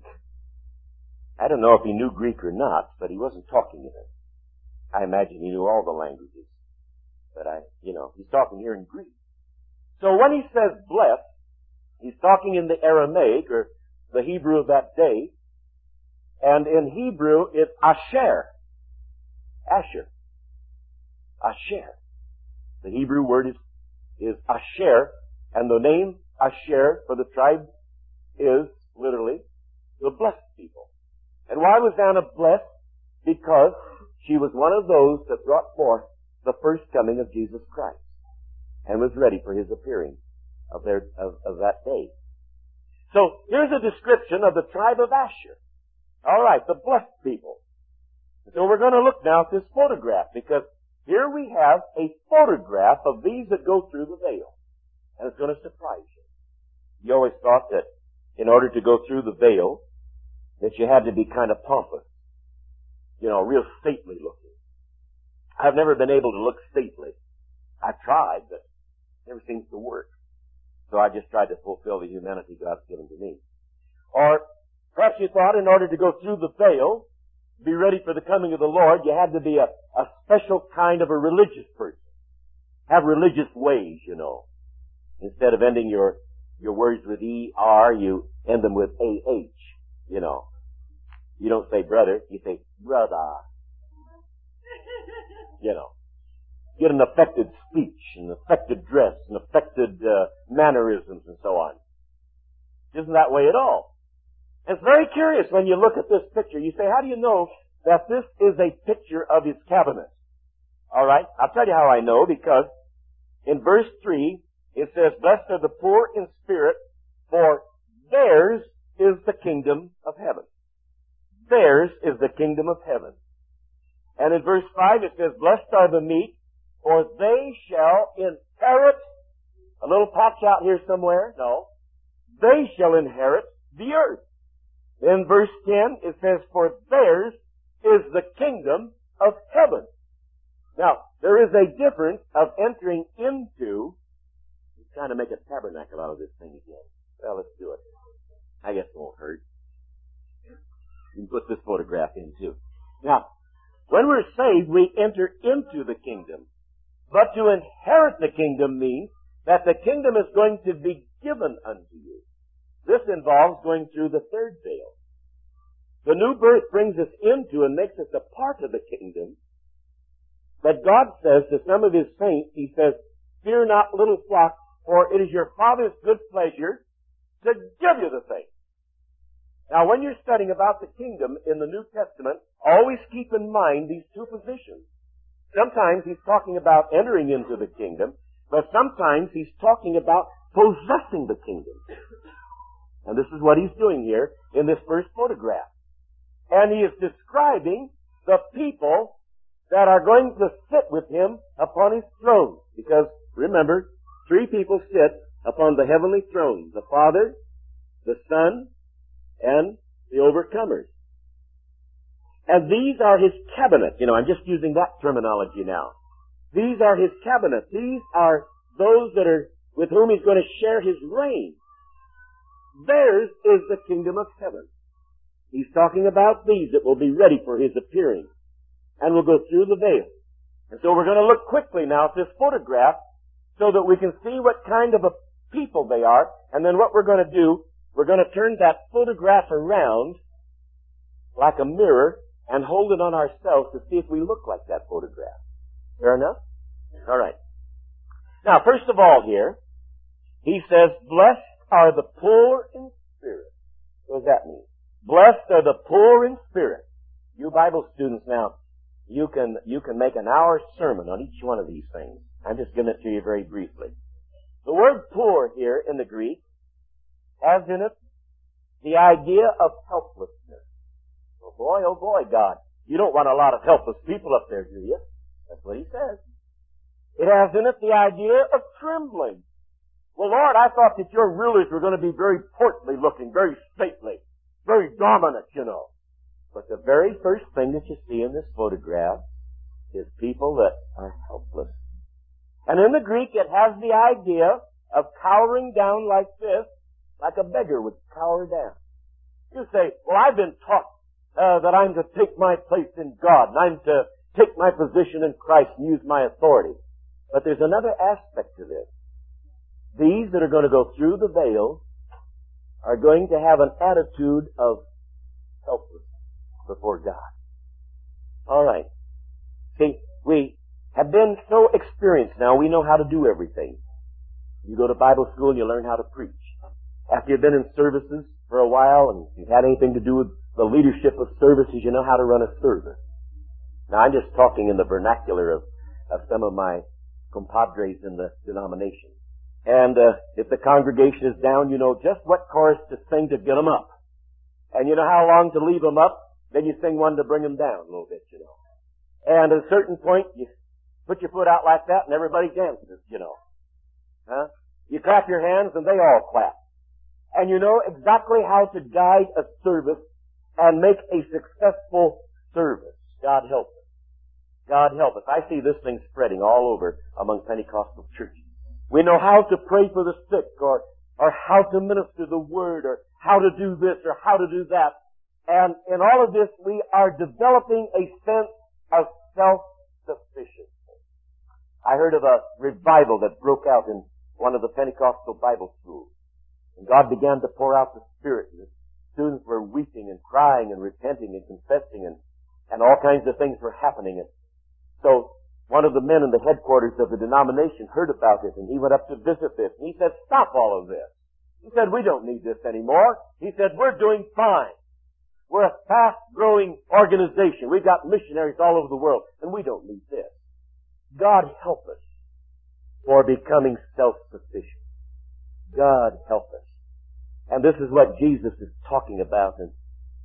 I don't know if he knew Greek or not, but he wasn't talking in it. I imagine he knew all the languages. But I, you know, he's talking here in Greek. So when he says blessed, he's talking in the Aramaic, or the Hebrew of that day. And in Hebrew, it's Asher. Asher. Asher. The Hebrew word is, is Asher, and the name Asher for the tribe is literally the blessed people. And why was Anna blessed? Because she was one of those that brought forth the first coming of Jesus Christ and was ready for his appearing of their of, of that day. So here's a description of the tribe of Asher. All right, the blessed people. So we're going to look now at this photograph, because here we have a photograph of these that go through the veil. And it's going to surprise you. You always thought that in order to go through the veil, that you had to be kind of pompous. You know, real stately looking. I've never been able to look stately. I've tried, but it never seems to work. So I just tried to fulfill the humanity God's given to me. Or perhaps you thought in order to go through the veil, be ready for the coming of the Lord, you had to be a, a special kind of a religious person. Have religious ways, you know. Instead of ending your, your words with E R, you end them with A H, you know. You don't say brother, you say brother. You know. Get an affected speech, an affected dress, an affected uh, mannerisms and so on. Isn't that way at all? It's very curious when you look at this picture. You say, how do you know that this is a picture of his cabinet? All right, I'll tell you how I know, because in verse three, it says, blessed are the poor in spirit, for theirs is the kingdom of heaven. Theirs is the kingdom of heaven. And in verse five, it says, blessed are the meek, for they shall inherit, a little patch out here somewhere, no, they shall inherit the earth. In verse ten, it says, for theirs is the kingdom of heaven. Now, there is a difference of entering into, I'm trying to make a tabernacle out of this thing again. Well, let's do it. I guess it won't hurt. You can put this photograph in too. Now, when we're saved, we enter into the kingdom. But to inherit the kingdom means that the kingdom is going to be given unto you. This involves going through the third veil. The new birth brings us into and makes us a part of the kingdom. But God says to some of his saints, he says, fear not, little flock, for it is your Father's good pleasure to give you the thing. Now, when you're studying about the kingdom in the New Testament, always keep in mind these two positions. Sometimes he's talking about entering into the kingdom, but sometimes he's talking about possessing the kingdom. And this is what he's doing here in this first photograph. And he is describing the people that are going to sit with him upon his throne. Because, remember, three people sit upon the heavenly throne. The Father, the Son, and the overcomers. And these are his cabinet. You know, I'm just using that terminology now. These are his cabinet. These are those that are with whom he's going to share his reign. Theirs is the kingdom of heaven. He's talking about these that will be ready for his appearing and will go through the veil. And so we're going to look quickly now at this photograph so that we can see what kind of a people they are. And then what we're going to do, we're going to turn that photograph around like a mirror and hold it on ourselves to see if we look like that photograph. Fair enough? All right. Now, first of all here, he says, blessed are the poor in spirit. What does that mean? Blessed are the poor in spirit. You Bible students now, you can, you can make an hour sermon on each one of these things. I'm just giving it to you very briefly. The word poor here in the Greek has in it the idea of helplessness. Oh boy, oh boy, God. You don't want a lot of helpless people up there, do you? That's what he says. It has in it the idea of trembling. Well, Lord, I thought that your rulers were going to be very portly looking, very stately, very dominant, you know. But the very first thing that you see in this photograph is people that are helpless. And in the Greek, it has the idea of cowering down like this, like a beggar would cower down. You say, well, I've been taught uh, that I'm to take my place in God, and I'm to take my position in Christ and use my authority. But there's another aspect to this. These that are going to go through the veil are going to have an attitude of helplessness before God. All right. See, we have been so experienced now, we know how to do everything. You go to Bible school and you learn how to preach. After you've been in services for a while and you've had anything to do with the leadership of services, you know how to run a service. Now, I'm just talking in the vernacular of, of some of my compadres in the denomination. And uh, if the congregation is down, you know just what chorus to sing to get them up. And you know how long to leave them up. Then you sing one to bring them down a little bit, you know. And at a certain point, you put your foot out like that and everybody dances, you know. Huh? You clap your hands and they all clap. And you know exactly how to guide a service and make a successful service. God help us. God help us. I see this thing spreading all over among Pentecostal churches. We know how to pray for the sick, or, or how to minister the word, or how to do this, or how to do that. And in all of this, we are developing a sense of self-sufficiency. I heard of a revival that broke out in one of the Pentecostal Bible schools. And God began to pour out the Spirit. And the students were weeping and crying and repenting and confessing, and, and all kinds of things were happening. And so one of the men in the headquarters of the denomination heard about it, and he went up to visit this. And he said, stop all of this. He said, we don't need this anymore. He said, we're doing fine. We're a fast-growing organization. We've got missionaries all over the world, and we don't need this. God help us for becoming self-sufficient. God help us. And this is what Jesus is talking about. And,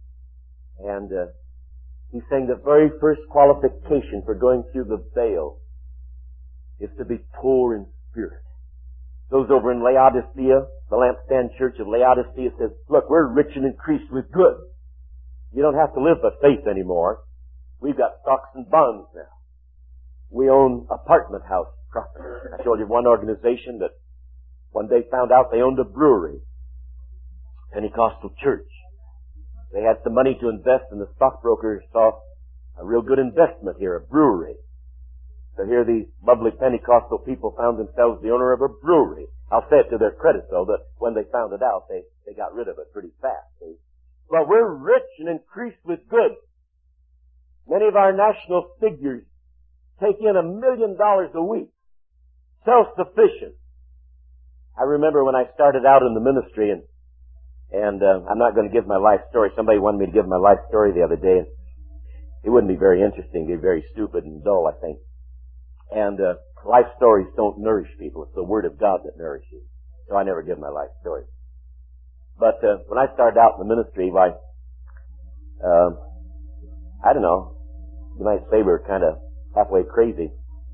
and uh, he's saying the very first qualification for going through the veil is to be poor in spirit. Those over in Laodicea, the lampstand church of Laodicea, says, look, we're rich and increased with goods. You don't have to live by faith anymore. We've got stocks and bonds now. We own apartment house property. I told you one organization that one day found out they owned a brewery. Pentecostal church. They had some money to invest, and the stockbrokers saw a real good investment here, a brewery. So here these lovely Pentecostal people found themselves the owner of a brewery. I'll say it to their credit, though, that when they found it out, they, they got rid of it pretty fast. See? Well, we're rich and increased with goods. Many of our national figures take in a million dollars a week. Self-sufficient. I remember when I started out in the ministry, and and uh, I'm not going to give my life story. Somebody wanted me to give my life story the other day, and it wouldn't be very interesting. It'd be very stupid and dull, I think. And uh, life stories don't nourish people. It's the Word of God that nourishes. So I never give my life story. But uh, when I started out in the ministry, why, uh, I don't know, you might say we were kind of halfway crazy.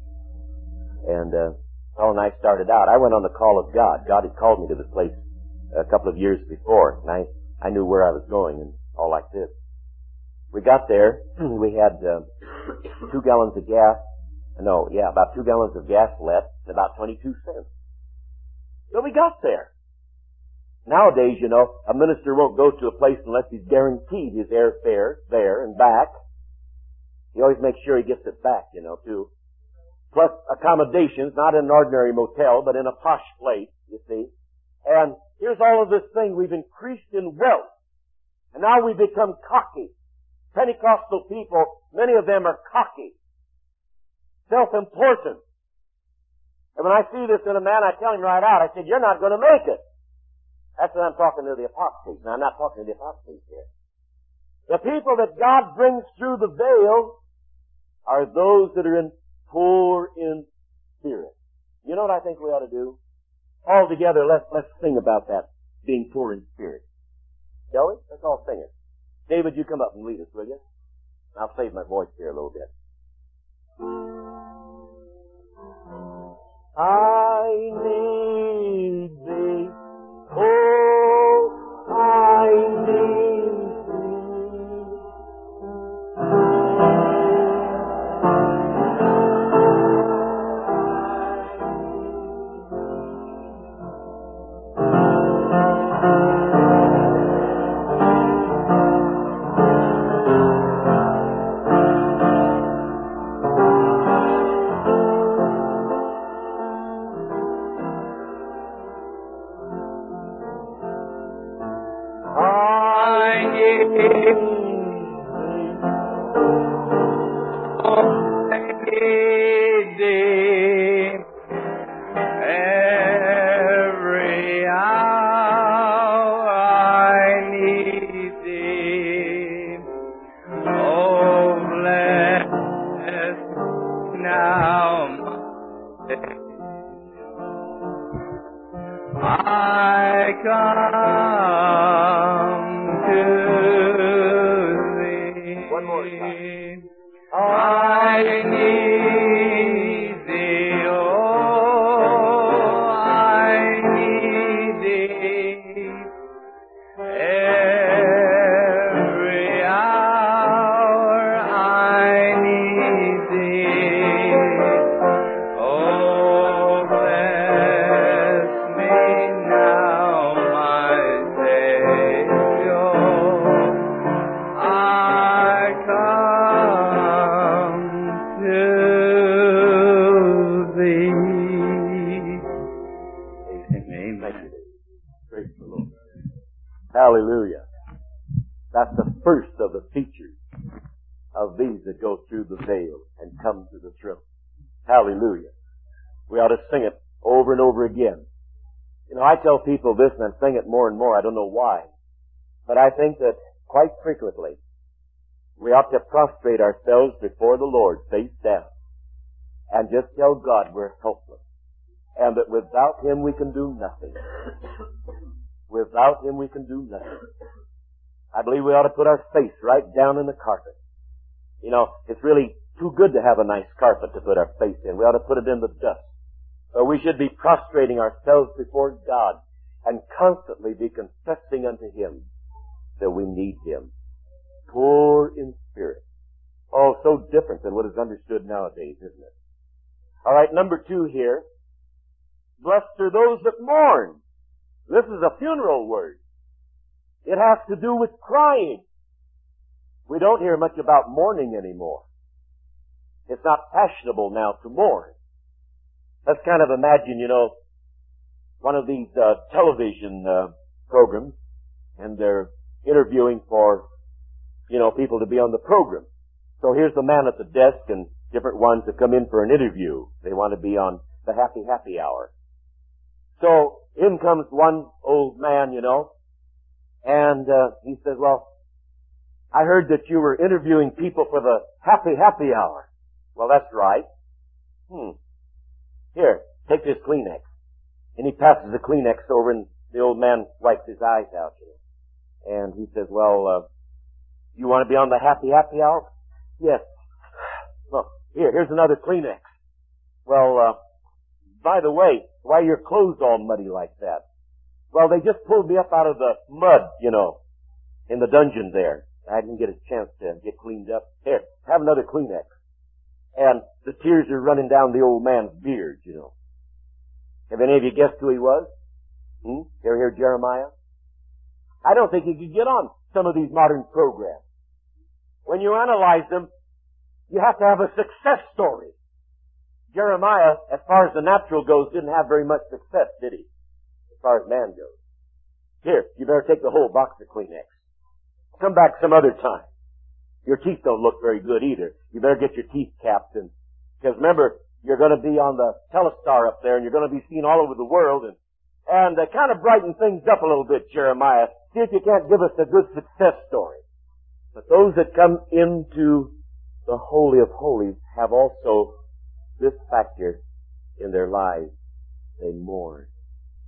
And uh, Paul and I started out. I went on the call of God. God had called me to this place a couple of years before, and I, I knew where I was going and all like this. We got there. We had uh, two gallons of gas. No, yeah, about two gallons of gas left and about twenty-two cents. So we got there. Nowadays, you know, a minister won't go to a place unless he's guaranteed his airfare there and back. He always makes sure he gets it back, you know, too. Plus accommodations, not in an ordinary motel, but in a posh place, you see. And here's all of this thing. We've increased in wealth. And now we've become cocky. Pentecostal people, many of them are cocky. Self-important. And when I see this in a man, I tell him right out, I said, you're not going to make it. That's what I'm talking to the apostates. Now, I'm not talking to the apostates here. The people that God brings through the veil are those that are in poor in spirit. You know what I think we ought to do? all together, let's, let's sing about that, being poor in spirit. Shall we? Let's all sing it. David, you come up and lead us, will you? I'll save my voice here a little bit. I need thee, oh, I need thee. Hallelujah. That's the first of the features of these that go through the veil and come to the throne. Hallelujah. We ought to sing it over and over again. You know, I tell people this and I sing it more and more. I don't know why. But I think that quite frequently we ought to prostrate ourselves before the Lord face down and just tell God we're helpless and that without Him we can do nothing. Without Him we can do nothing. I believe we ought to put our face right down in the carpet. You know, it's really too good to have a nice carpet to put our face in. We ought to put it in the dust. So we should be prostrating ourselves before God and constantly be confessing unto Him that we need Him. Poor in spirit. Oh, so different than what is understood nowadays, isn't it? All right, number two here. Blessed are those that mourn. This is a funeral word. It has to do with crying. We don't hear much about mourning anymore. It's not fashionable now to mourn. Let's kind of imagine, you know, one of these uh, television uh, programs, and they're interviewing for, you know, people to be on the program. So here's the man at the desk and different ones that come in for an interview. They want to be on the happy, happy hour. So in comes one old man, you know, and uh, he says, well, I heard that you were interviewing people for the happy, happy hour. Well, that's right. Hmm. Here, take this Kleenex. And he passes the Kleenex over and the old man wipes his eyes out, you know. And he says, well, uh, you want to be on the happy, happy hour? Yes. Well, here, here's another Kleenex. Well, uh, by the way, why are your clothes all muddy like that? Well, they just pulled me up out of the mud, you know, in the dungeon there. I didn't get a chance to get cleaned up. Here, have another Kleenex. And the tears are running down the old man's beard, you know. Have any of you guessed who he was? Hmm? You ever hear Jeremiah? I don't think he could get on some of these modern programs. When you analyze them, you have to have a success story. Jeremiah, as far as the natural goes, didn't have very much success, did he? As far as man goes. Here, you better take the whole box of Kleenex. Come back some other time. Your teeth don't look very good either. You better get your teeth capped. And, because remember, you're going to be on the Telestar up there, and you're going to be seen all over the world. And, and uh, kind of brighten things up a little bit, Jeremiah. See if you can't give us a good success story. But those that come into the Holy of Holies have also this factor in their lives. They mourn.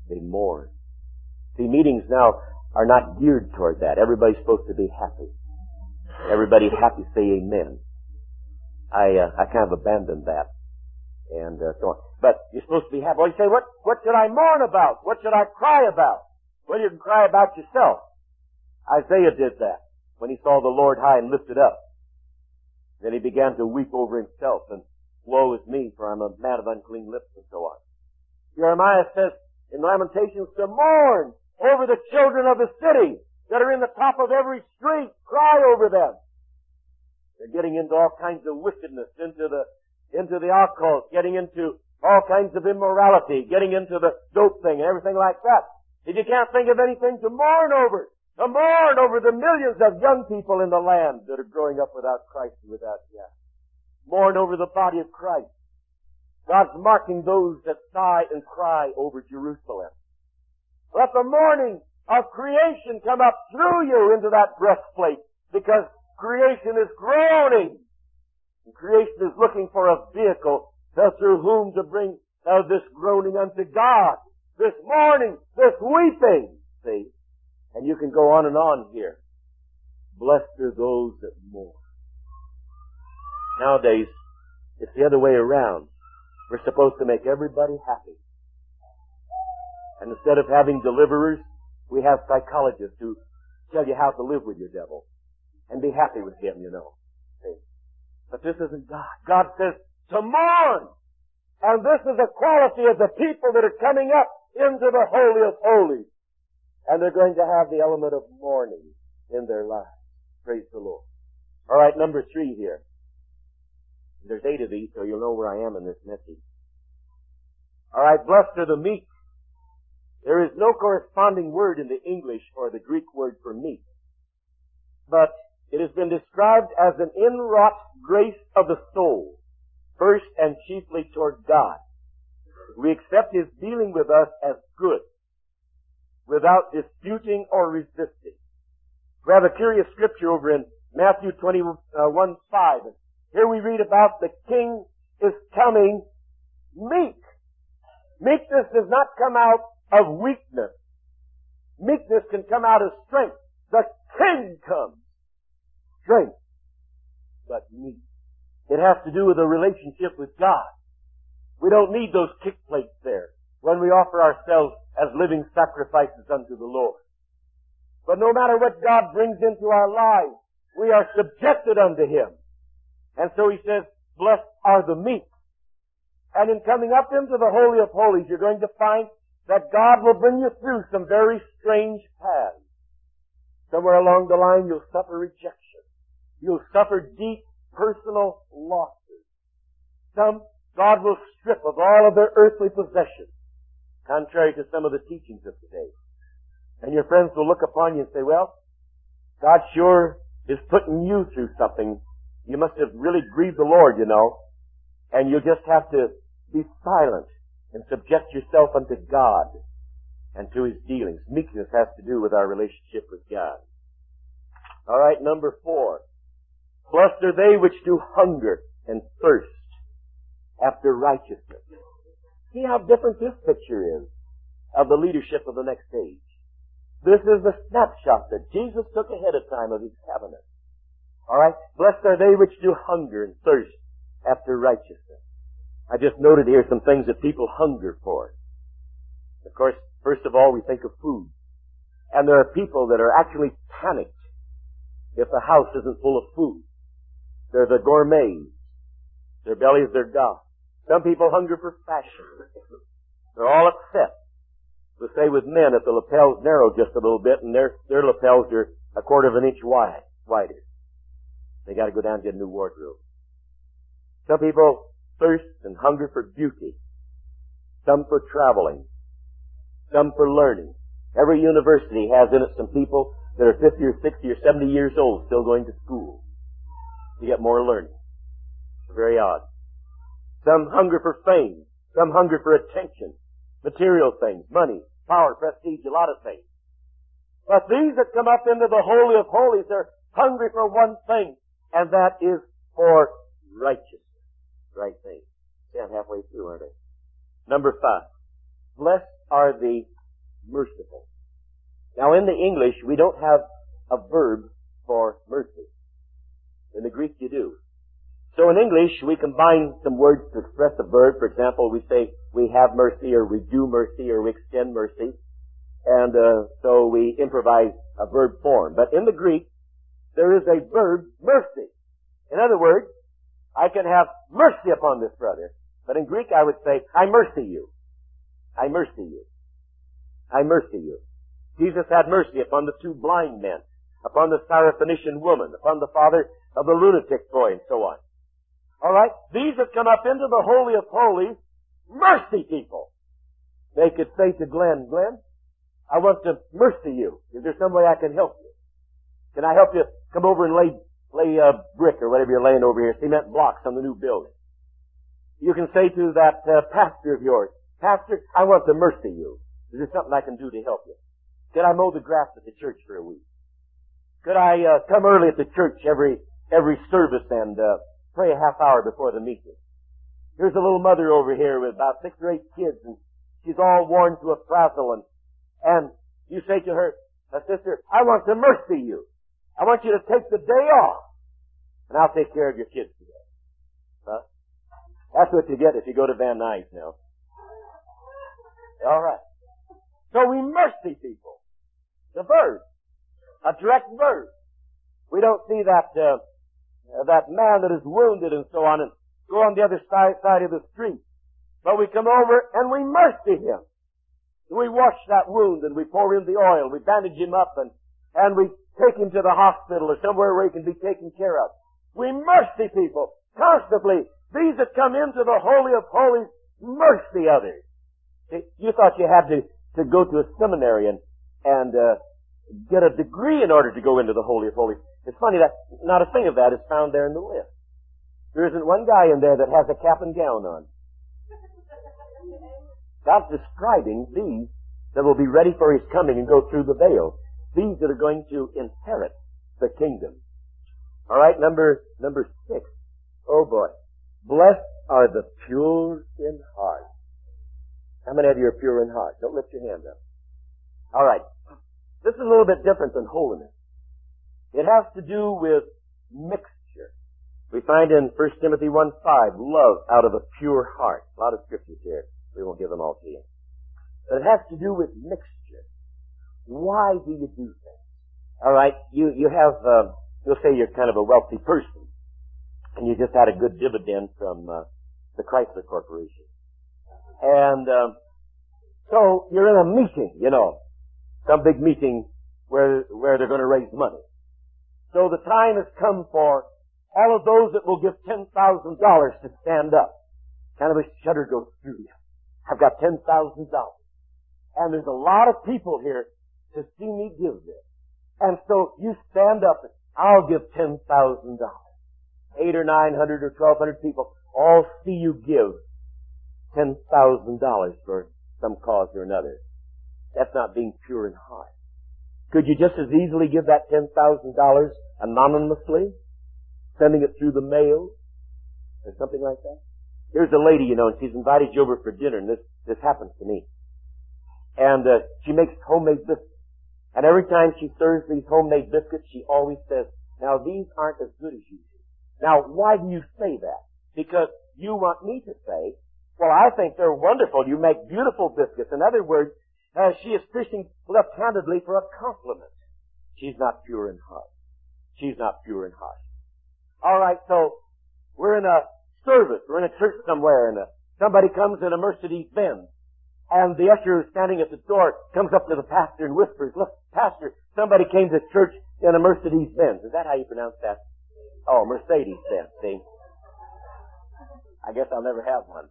They mourn. See, meetings now are not geared toward that. Everybody's supposed to be happy. Everybody happy, say amen. I uh, I kind of abandoned that. And uh, so on. But you're supposed to be happy. Well, you say, what, what should I mourn about? What should I cry about? Well, you can cry about yourself. Isaiah did that when he saw the Lord high and lifted up. Then he began to weep over himself, and woe is me, for I'm a man of unclean lips, and so on. Jeremiah says in Lamentations to mourn over the children of the city that are in the top of every street. Cry over them. They're getting into all kinds of wickedness, into the into the occult, getting into all kinds of immorality, getting into the dope thing and everything like that. If you can't think of anything to mourn over, to mourn over the millions of young people in the land that are growing up without Christ and without God. Mourn over the body of Christ. God's marking those that sigh and cry over Jerusalem. Let the mourning of creation come up through you into that breastplate, because creation is groaning. And creation is looking for a vehicle uh, through whom to bring uh, this groaning unto God, this mourning, this weeping. See? And you can go on and on here. Blessed are those that mourn. Nowadays, it's the other way around. We're supposed to make everybody happy. And instead of having deliverers, we have psychologists who tell you how to live with your devil and be happy with him, you know. See? But this isn't God. God says to mourn. And this is a quality of the people that are coming up into the Holy of Holies. And they're going to have the element of mourning in their lives. Praise the Lord. All right, number three here. There's eight of these, so you'll know where I am in this message. All right, blessed are the meek. There is no corresponding word in the English or the Greek word for meek. But it has been described as an inwrought grace of the soul, first and chiefly toward God. We accept His dealing with us as good, without disputing or resisting. We have a curious scripture over in Matthew twenty-one five. Here we read about the King is coming meek. Meekness does not come out of weakness. Meekness can come out of strength. The King comes. Strength, but meek. It has to do with a relationship with God. We don't need those kick plates there when we offer ourselves as living sacrifices unto the Lord. But no matter what God brings into our lives, we are subjected unto Him. And so He says, blessed are the meek. And in coming up into the Holy of Holies, you're going to find that God will bring you through some very strange paths. Somewhere along the line, you'll suffer rejection. You'll suffer deep personal losses. Some, God will strip of all of their earthly possessions, contrary to some of the teachings of today. And your friends will look upon you and say, well, God sure is putting you through something. You must have really grieved the Lord, you know. And you just have to be silent and subject yourself unto God and to His dealings. Meekness has to do with our relationship with God. All right, number four. Blessed are they which do hunger and thirst after righteousness. See how different this picture is of the leadership of the next age. This is the snapshot that Jesus took ahead of time of His covenant. All right? Blessed are they which do hunger and thirst after righteousness. I just noted here some things that people hunger for. Of course, first of all, we think of food. And there are people that are actually panicked if the house isn't full of food. They're the gourmets. Their bellies are God. Some people hunger for fashion. They're all upset. We say with men, if the lapels narrow just a little bit and their, their lapels are a quarter of an inch wide, wider, they got to go down and get a new wardrobe. Some people thirst and hunger for beauty. Some for traveling. Some for learning. Every university has in it some people that are fifty or sixty or seventy years old still going to school to get more learning. Very odd. Some hunger for fame. Some hunger for attention. Material things, money, power, prestige, a lot of things. But these that come up into the Holy of Holies, they're hungry for one thing, and that is for righteousness. Right thing. Stand halfway through, aren't they? Number five. Blessed are the merciful. Now in the English, we don't have a verb for mercy. In the Greek, you do. So in English, we combine some words to express a verb. For example, we say we have mercy, or we do mercy, or we extend mercy. And uh, so we improvise a verb form. But in the Greek, there is a verb, mercy. In other words, I can have mercy upon this brother. But in Greek, I would say, I mercy you. I mercy you. I mercy you. Jesus had mercy upon the two blind men, upon the Syrophoenician woman, upon the father of the lunatic boy, and so on. All right? These have come up into the Holy of Holies, mercy people. They could say to Glenn, Glenn, I want to mercy you. Is there some way I can help you? Can I help you come over and lay, lay a brick or whatever you're laying over here, cement blocks on the new building? You can say to that uh, pastor of yours, Pastor, I want to mercy you. Is there something I can do to help you? Could I mow the grass at the church for a week? Could I uh, come early at the church every every service and uh, pray a half hour before the meeting? Here's a little mother over here with about six or eight kids, and she's all worn to a frazzle, and and you say to her, Sister, I want to mercy you. I want you to take the day off, and I'll take care of your kids today. Huh? That's what you get if you go to Van Nuys now. All right. So we mercy people. The verb. A direct verb. We don't see that, uh, that man that is wounded and so on and go on the other side, side of the street. But we come over and we mercy him. We wash that wound and we pour in the oil. We bandage him up and, and we take him to the hospital or somewhere where he can be taken care of. We mercy people. Constantly. These that come into the Holy of Holies mercy others. You thought you had to, to go to a seminary and, and, uh, get a degree in order to go into the Holy of Holies. It's funny that not a thing of that is found there in the list. There isn't one guy in there that has a cap and gown on. God's describing these that will be ready for His coming and go through the veil. These that are going to inherit the kingdom. Alright, number, number six. Oh boy. Blessed are the pure in heart. How many of you are pure in heart? Don't lift your hand up. Alright. This is a little bit different than holiness. It has to do with mixture. We find in First Timothy one five, love out of a pure heart. A lot of scriptures here. We won't give them all to you. But it has to do with mixture. Why do you do things? Alright, you, you have, uh, you'll say you're kind of a wealthy person. And you just had a good dividend from, uh, the Chrysler Corporation. And, uh, so you're in a meeting, you know. Some big meeting where, where they're going to raise money. So the time has come for all of those that will give ten thousand dollars to stand up. Kind of a shudder goes through you. I've got ten thousand dollars. And there's a lot of people here to see me give this. And so you stand up and I'll give ten thousand dollars. Eight or nine hundred or twelve hundred people all see you give ten thousand dollars for some cause or another. That's not being pure in heart. Could you just as easily give that ten thousand dollars anonymously? Sending it through the mail? Or something like that? Here's a lady, you know, and she's invited you over for dinner, and this, this happens to me. And uh, she makes homemade biscuits. And every time she serves these homemade biscuits, she always says, now these aren't as good as you do. Now, why do you say that? Because you want me to say, well, I think they're wonderful. You make beautiful biscuits. In other words, Uh, she is fishing left-handedly for a compliment. She's not pure in heart. She's not pure in heart. All right, so we're in a service. We're in a church somewhere, and uh, somebody comes in a Mercedes-Benz, and the usher who's standing at the door comes up to the pastor and whispers, look, Pastor, somebody came to church in a Mercedes-Benz. Is that how you pronounce that? Oh, Mercedes-Benz, see? I guess I'll never have one.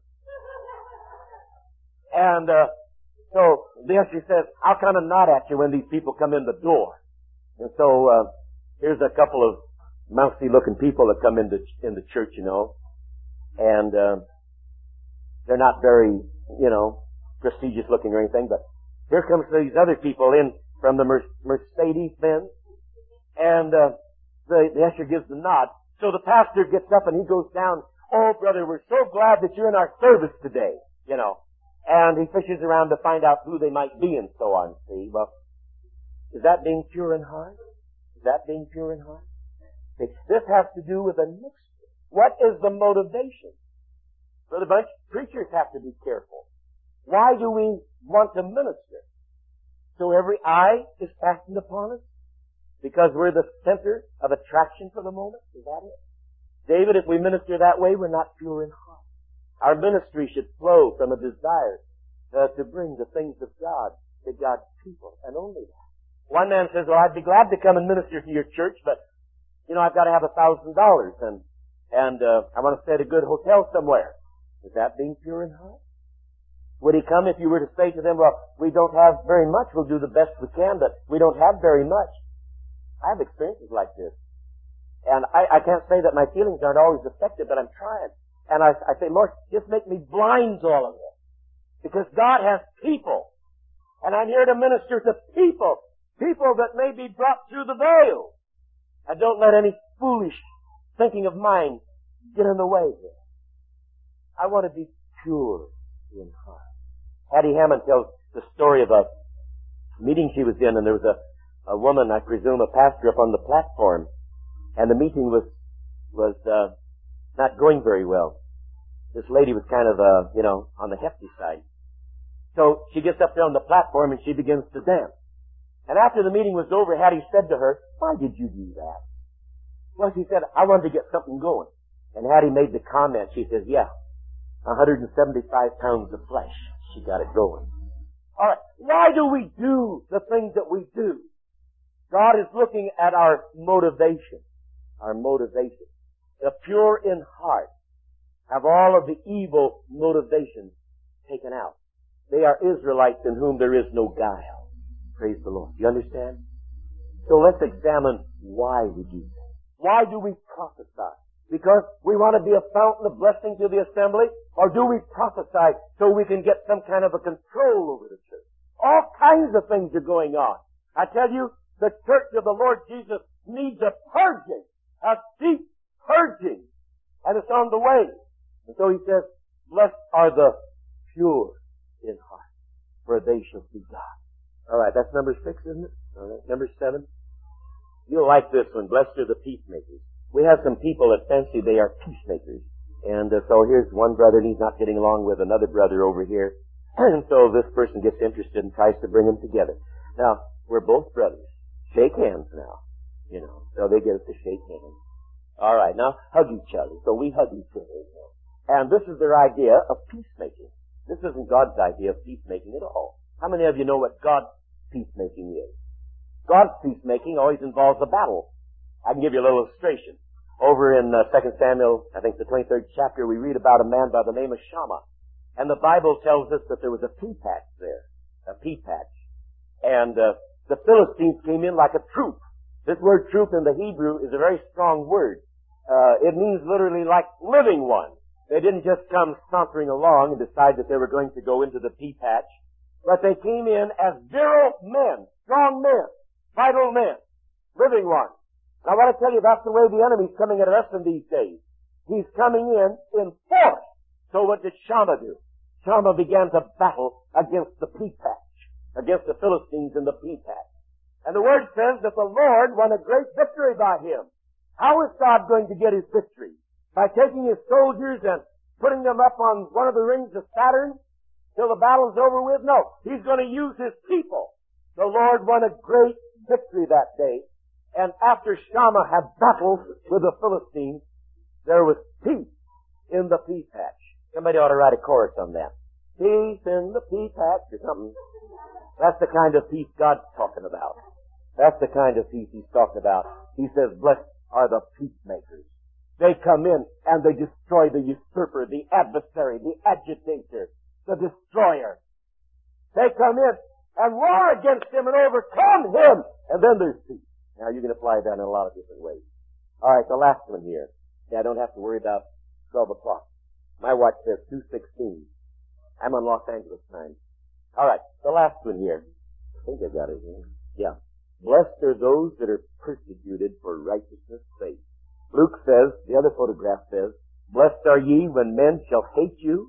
And, uh, So the usher says, I'll kind of nod at you when these people come in the door. And so uh, here's a couple of mousy-looking people that come into in the church, you know, and uh, they're not very, you know, prestigious-looking or anything. But here comes these other people in from the Mer- Mercedes-Benz, and uh, the, the usher gives the nod. So the pastor gets up and he goes down. Oh, brother, we're so glad that you're in our service today, you know. and he fishes around to find out who they might be and so on, see. Well, is that being pure in heart? Is that being pure in heart? See, this has to do with a mixture. What is the motivation? Brother Bunch, preachers have to be careful. Why do we want to minister? So every eye is fastened upon us? Because we're the center of attraction for the moment? Is that it? David, if we minister that way, we're not pure in heart. Our ministry should flow from a desire uh, to bring the things of God to God's people, and only that. One man says, well, I'd be glad to come and minister to your church, but, you know, I've got to have a thousand dollars, and and uh, I want to stay at a good hotel somewhere. Is that being pure in heart? Would he come if you were to say to them, well, we don't have very much, we'll do the best we can, but we don't have very much? I have experiences like this. And I, I can't say that my feelings aren't always affected, but I'm trying. And I, I say, Lord, just make me blind to all of this. Because God has people. And I'm here to minister to people. People that may be brought through the veil. And don't let any foolish thinking of mine get in the way here. I want to be pure in heart. Hattie Hammond tells the story of a meeting she was in, and there was a, a woman, I presume, a pastor up on the platform. And the meeting was, was, uh, not going very well. This lady was kind of, uh, you know, on the hefty side. So she gets up there on the platform and she begins to dance. And after the meeting was over, Hattie said to her, why did you do that? Well, she said, I wanted to get something going. And Hattie made the comment, she says, yeah, one hundred seventy-five pounds of flesh. She got it going. All right, why do we do the things that we do? God is looking at our motivation. Our motivation. The pure in heart have all of the evil motivations taken out. They are Israelites in whom there is no guile. Praise the Lord. You understand? So let's examine why we do this. Why do we prophesy? Because we want to be a fountain of blessing to the assembly? Or do we prophesy so we can get some kind of a control over the church? All kinds of things are going on. I tell you, the church of the Lord Jesus needs a purging, a deep purging. And it's on the way. And so he says, blessed are the pure in heart, for they shall see God. All right, that's number six, isn't it? All right, number seven. You'll like this one. Blessed are the peacemakers. We have some people that fancy they are peacemakers. And uh, so here's one brother, and he's not getting along with another brother over here. And so this person gets interested and tries to bring them together. Now, we're both brothers. Shake hands now. You know, so they get us to shake hands. All right, now hug each other. So we hug each other. You know. And this is their idea of peacemaking. This isn't God's idea of peacemaking at all. How many of you know what God's peacemaking is? God's peacemaking always involves a battle. I can give you a little illustration. Over in uh, Second Samuel, I think the twenty-third chapter, we read about a man by the name of Shammah. And the Bible tells us that there was a pea patch there. A pea patch. And uh, the Philistines came in like a troop. This word troop in the Hebrew is a very strong word. Uh, it means literally like living one. They didn't just come sauntering along and decide that they were going to go into the pea patch, but they came in as virile men, strong men, vital men, living ones. And I want to tell you, that's the way the enemy's coming at us in these days. He's coming in in force. So what did Shammah do? Shammah began to battle against the pea patch, against the Philistines in the pea patch. And the word says that the Lord won a great victory by him. How is God going to get his victory? By taking his soldiers and putting them up on one of the rings of Saturn till the battle's over with? No. He's going to use his people. The Lord won a great victory that day. And after Shammah had battled with the Philistines, there was peace in the pea patch. Somebody ought to write a chorus on that. Peace in the pea patch or something. That's the kind of peace God's talking about. That's the kind of peace he's talking about. He says, blessed are the peacemakers. They come in and they destroy the usurper, the adversary, the agitator, the destroyer. They come in and war against him and overcome him. And then there's peace. Now you can apply that in a lot of different ways. All right, the last one here. Yeah, I don't have to worry about twelve o'clock. My watch says two sixteen. I'm on Los Angeles time. All right, the last one here. I think I got it here. Yeah. Blessed are those that are persecuted for righteousness' sake. Luke says, the other photograph says, blessed are ye when men shall hate you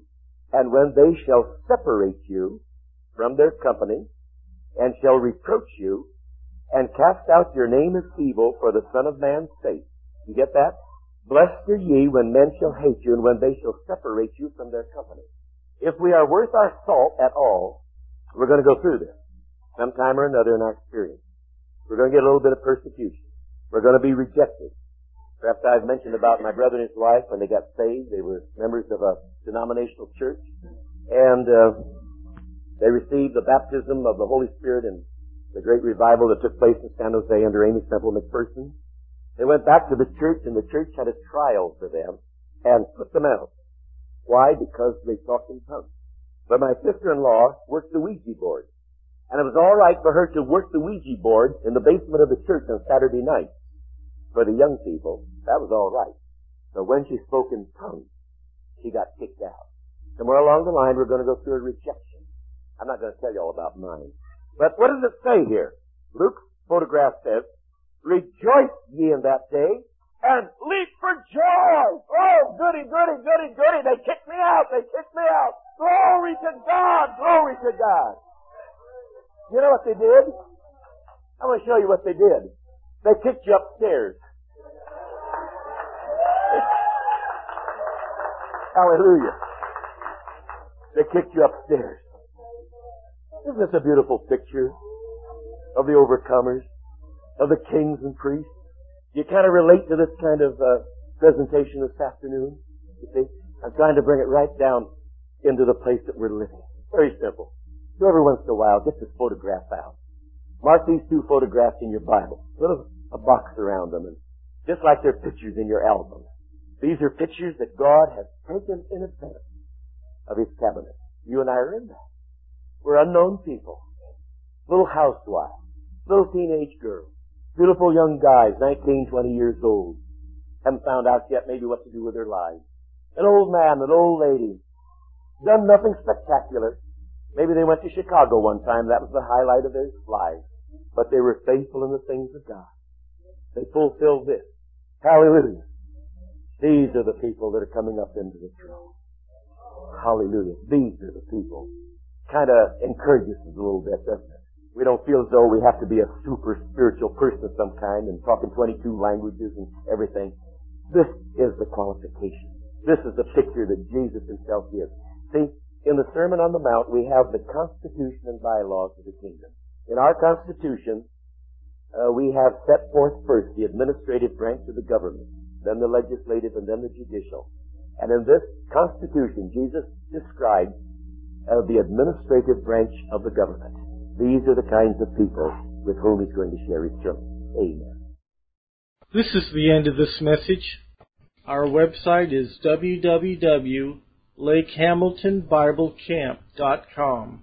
And when they shall separate you from their company, and shall reproach you, and cast out your name as evil for the Son of Man's sake. You get that? Blessed are ye when men shall hate you, and when they shall separate you from their company. If we are worth our salt at all, we're going to go through this sometime or another in our experience. We're going to get a little bit of persecution. We're going to be rejected. Perhaps I've mentioned about my brother and his wife when they got saved. They were members of a denominational church, and uh, they received the baptism of the Holy Spirit in the great revival that took place in San Jose under Amy Semple McPherson. They went back to the church, and the church had a trial for them and put them out. Why? Because they talked in tongues. But my sister-in-law worked the Ouija board. And it was all right for her to work the Ouija board in the basement of the church on Saturday night. For the young people, that was all right. So when she spoke in tongues, she got kicked out. Somewhere along the line, we're going to go through a rejection. I'm not going to tell you all about mine. But what does it say here? Luke's photograph says, rejoice ye in that day, and leap for joy. Oh, goody, goody, goody, goody. They kicked me out. They kicked me out. Glory to God. Glory to God. You know what they did? I'm going to show you what they did. They kicked you upstairs. Hallelujah. They kicked you upstairs. Isn't this a beautiful picture of the overcomers, of the kings and priests? You kind of relate to this kind of uh, presentation this afternoon. You see, I'm trying to bring it right down into the place that we're living. Very simple. So every once in a while, get this photograph out. Mark these two photographs in your Bible. Put a, a box around them, and just like they're pictures in your album. These are pictures that God has taken in advance of His cabinet. You and I are in that. We're unknown people. Little housewives. Little teenage girls. Beautiful young guys, nineteen, twenty years old. Haven't found out yet maybe what to do with their lives. An old man, an old lady. Done nothing spectacular. Maybe they went to Chicago one time. That was the highlight of their lives. But they were faithful in the things of God. They fulfilled this. Hallelujah. These are the people that are coming up into the throne. Hallelujah. These are the people. Kind of encourages us a little bit, doesn't it? We don't feel as though we have to be a super spiritual person of some kind and talking twenty-two languages and everything. This is the qualification. This is the picture that Jesus Himself gives. See, in the Sermon on the Mount, we have the Constitution and bylaws of the kingdom. In our Constitution, uh, we have set forth first the administrative branch of the government, then the legislative, and then the judicial. And in this Constitution, Jesus described uh, the administrative branch of the government. These are the kinds of people with whom He's going to share His throne. Amen. This is the end of this message. Our website is w w w dot lake hamilton bible camp dot com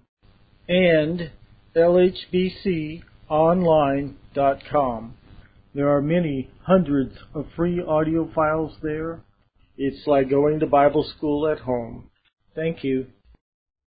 and l h b c online dot com. There are many hundreds of free audio files there. It's like going to Bible school at home. Thank you.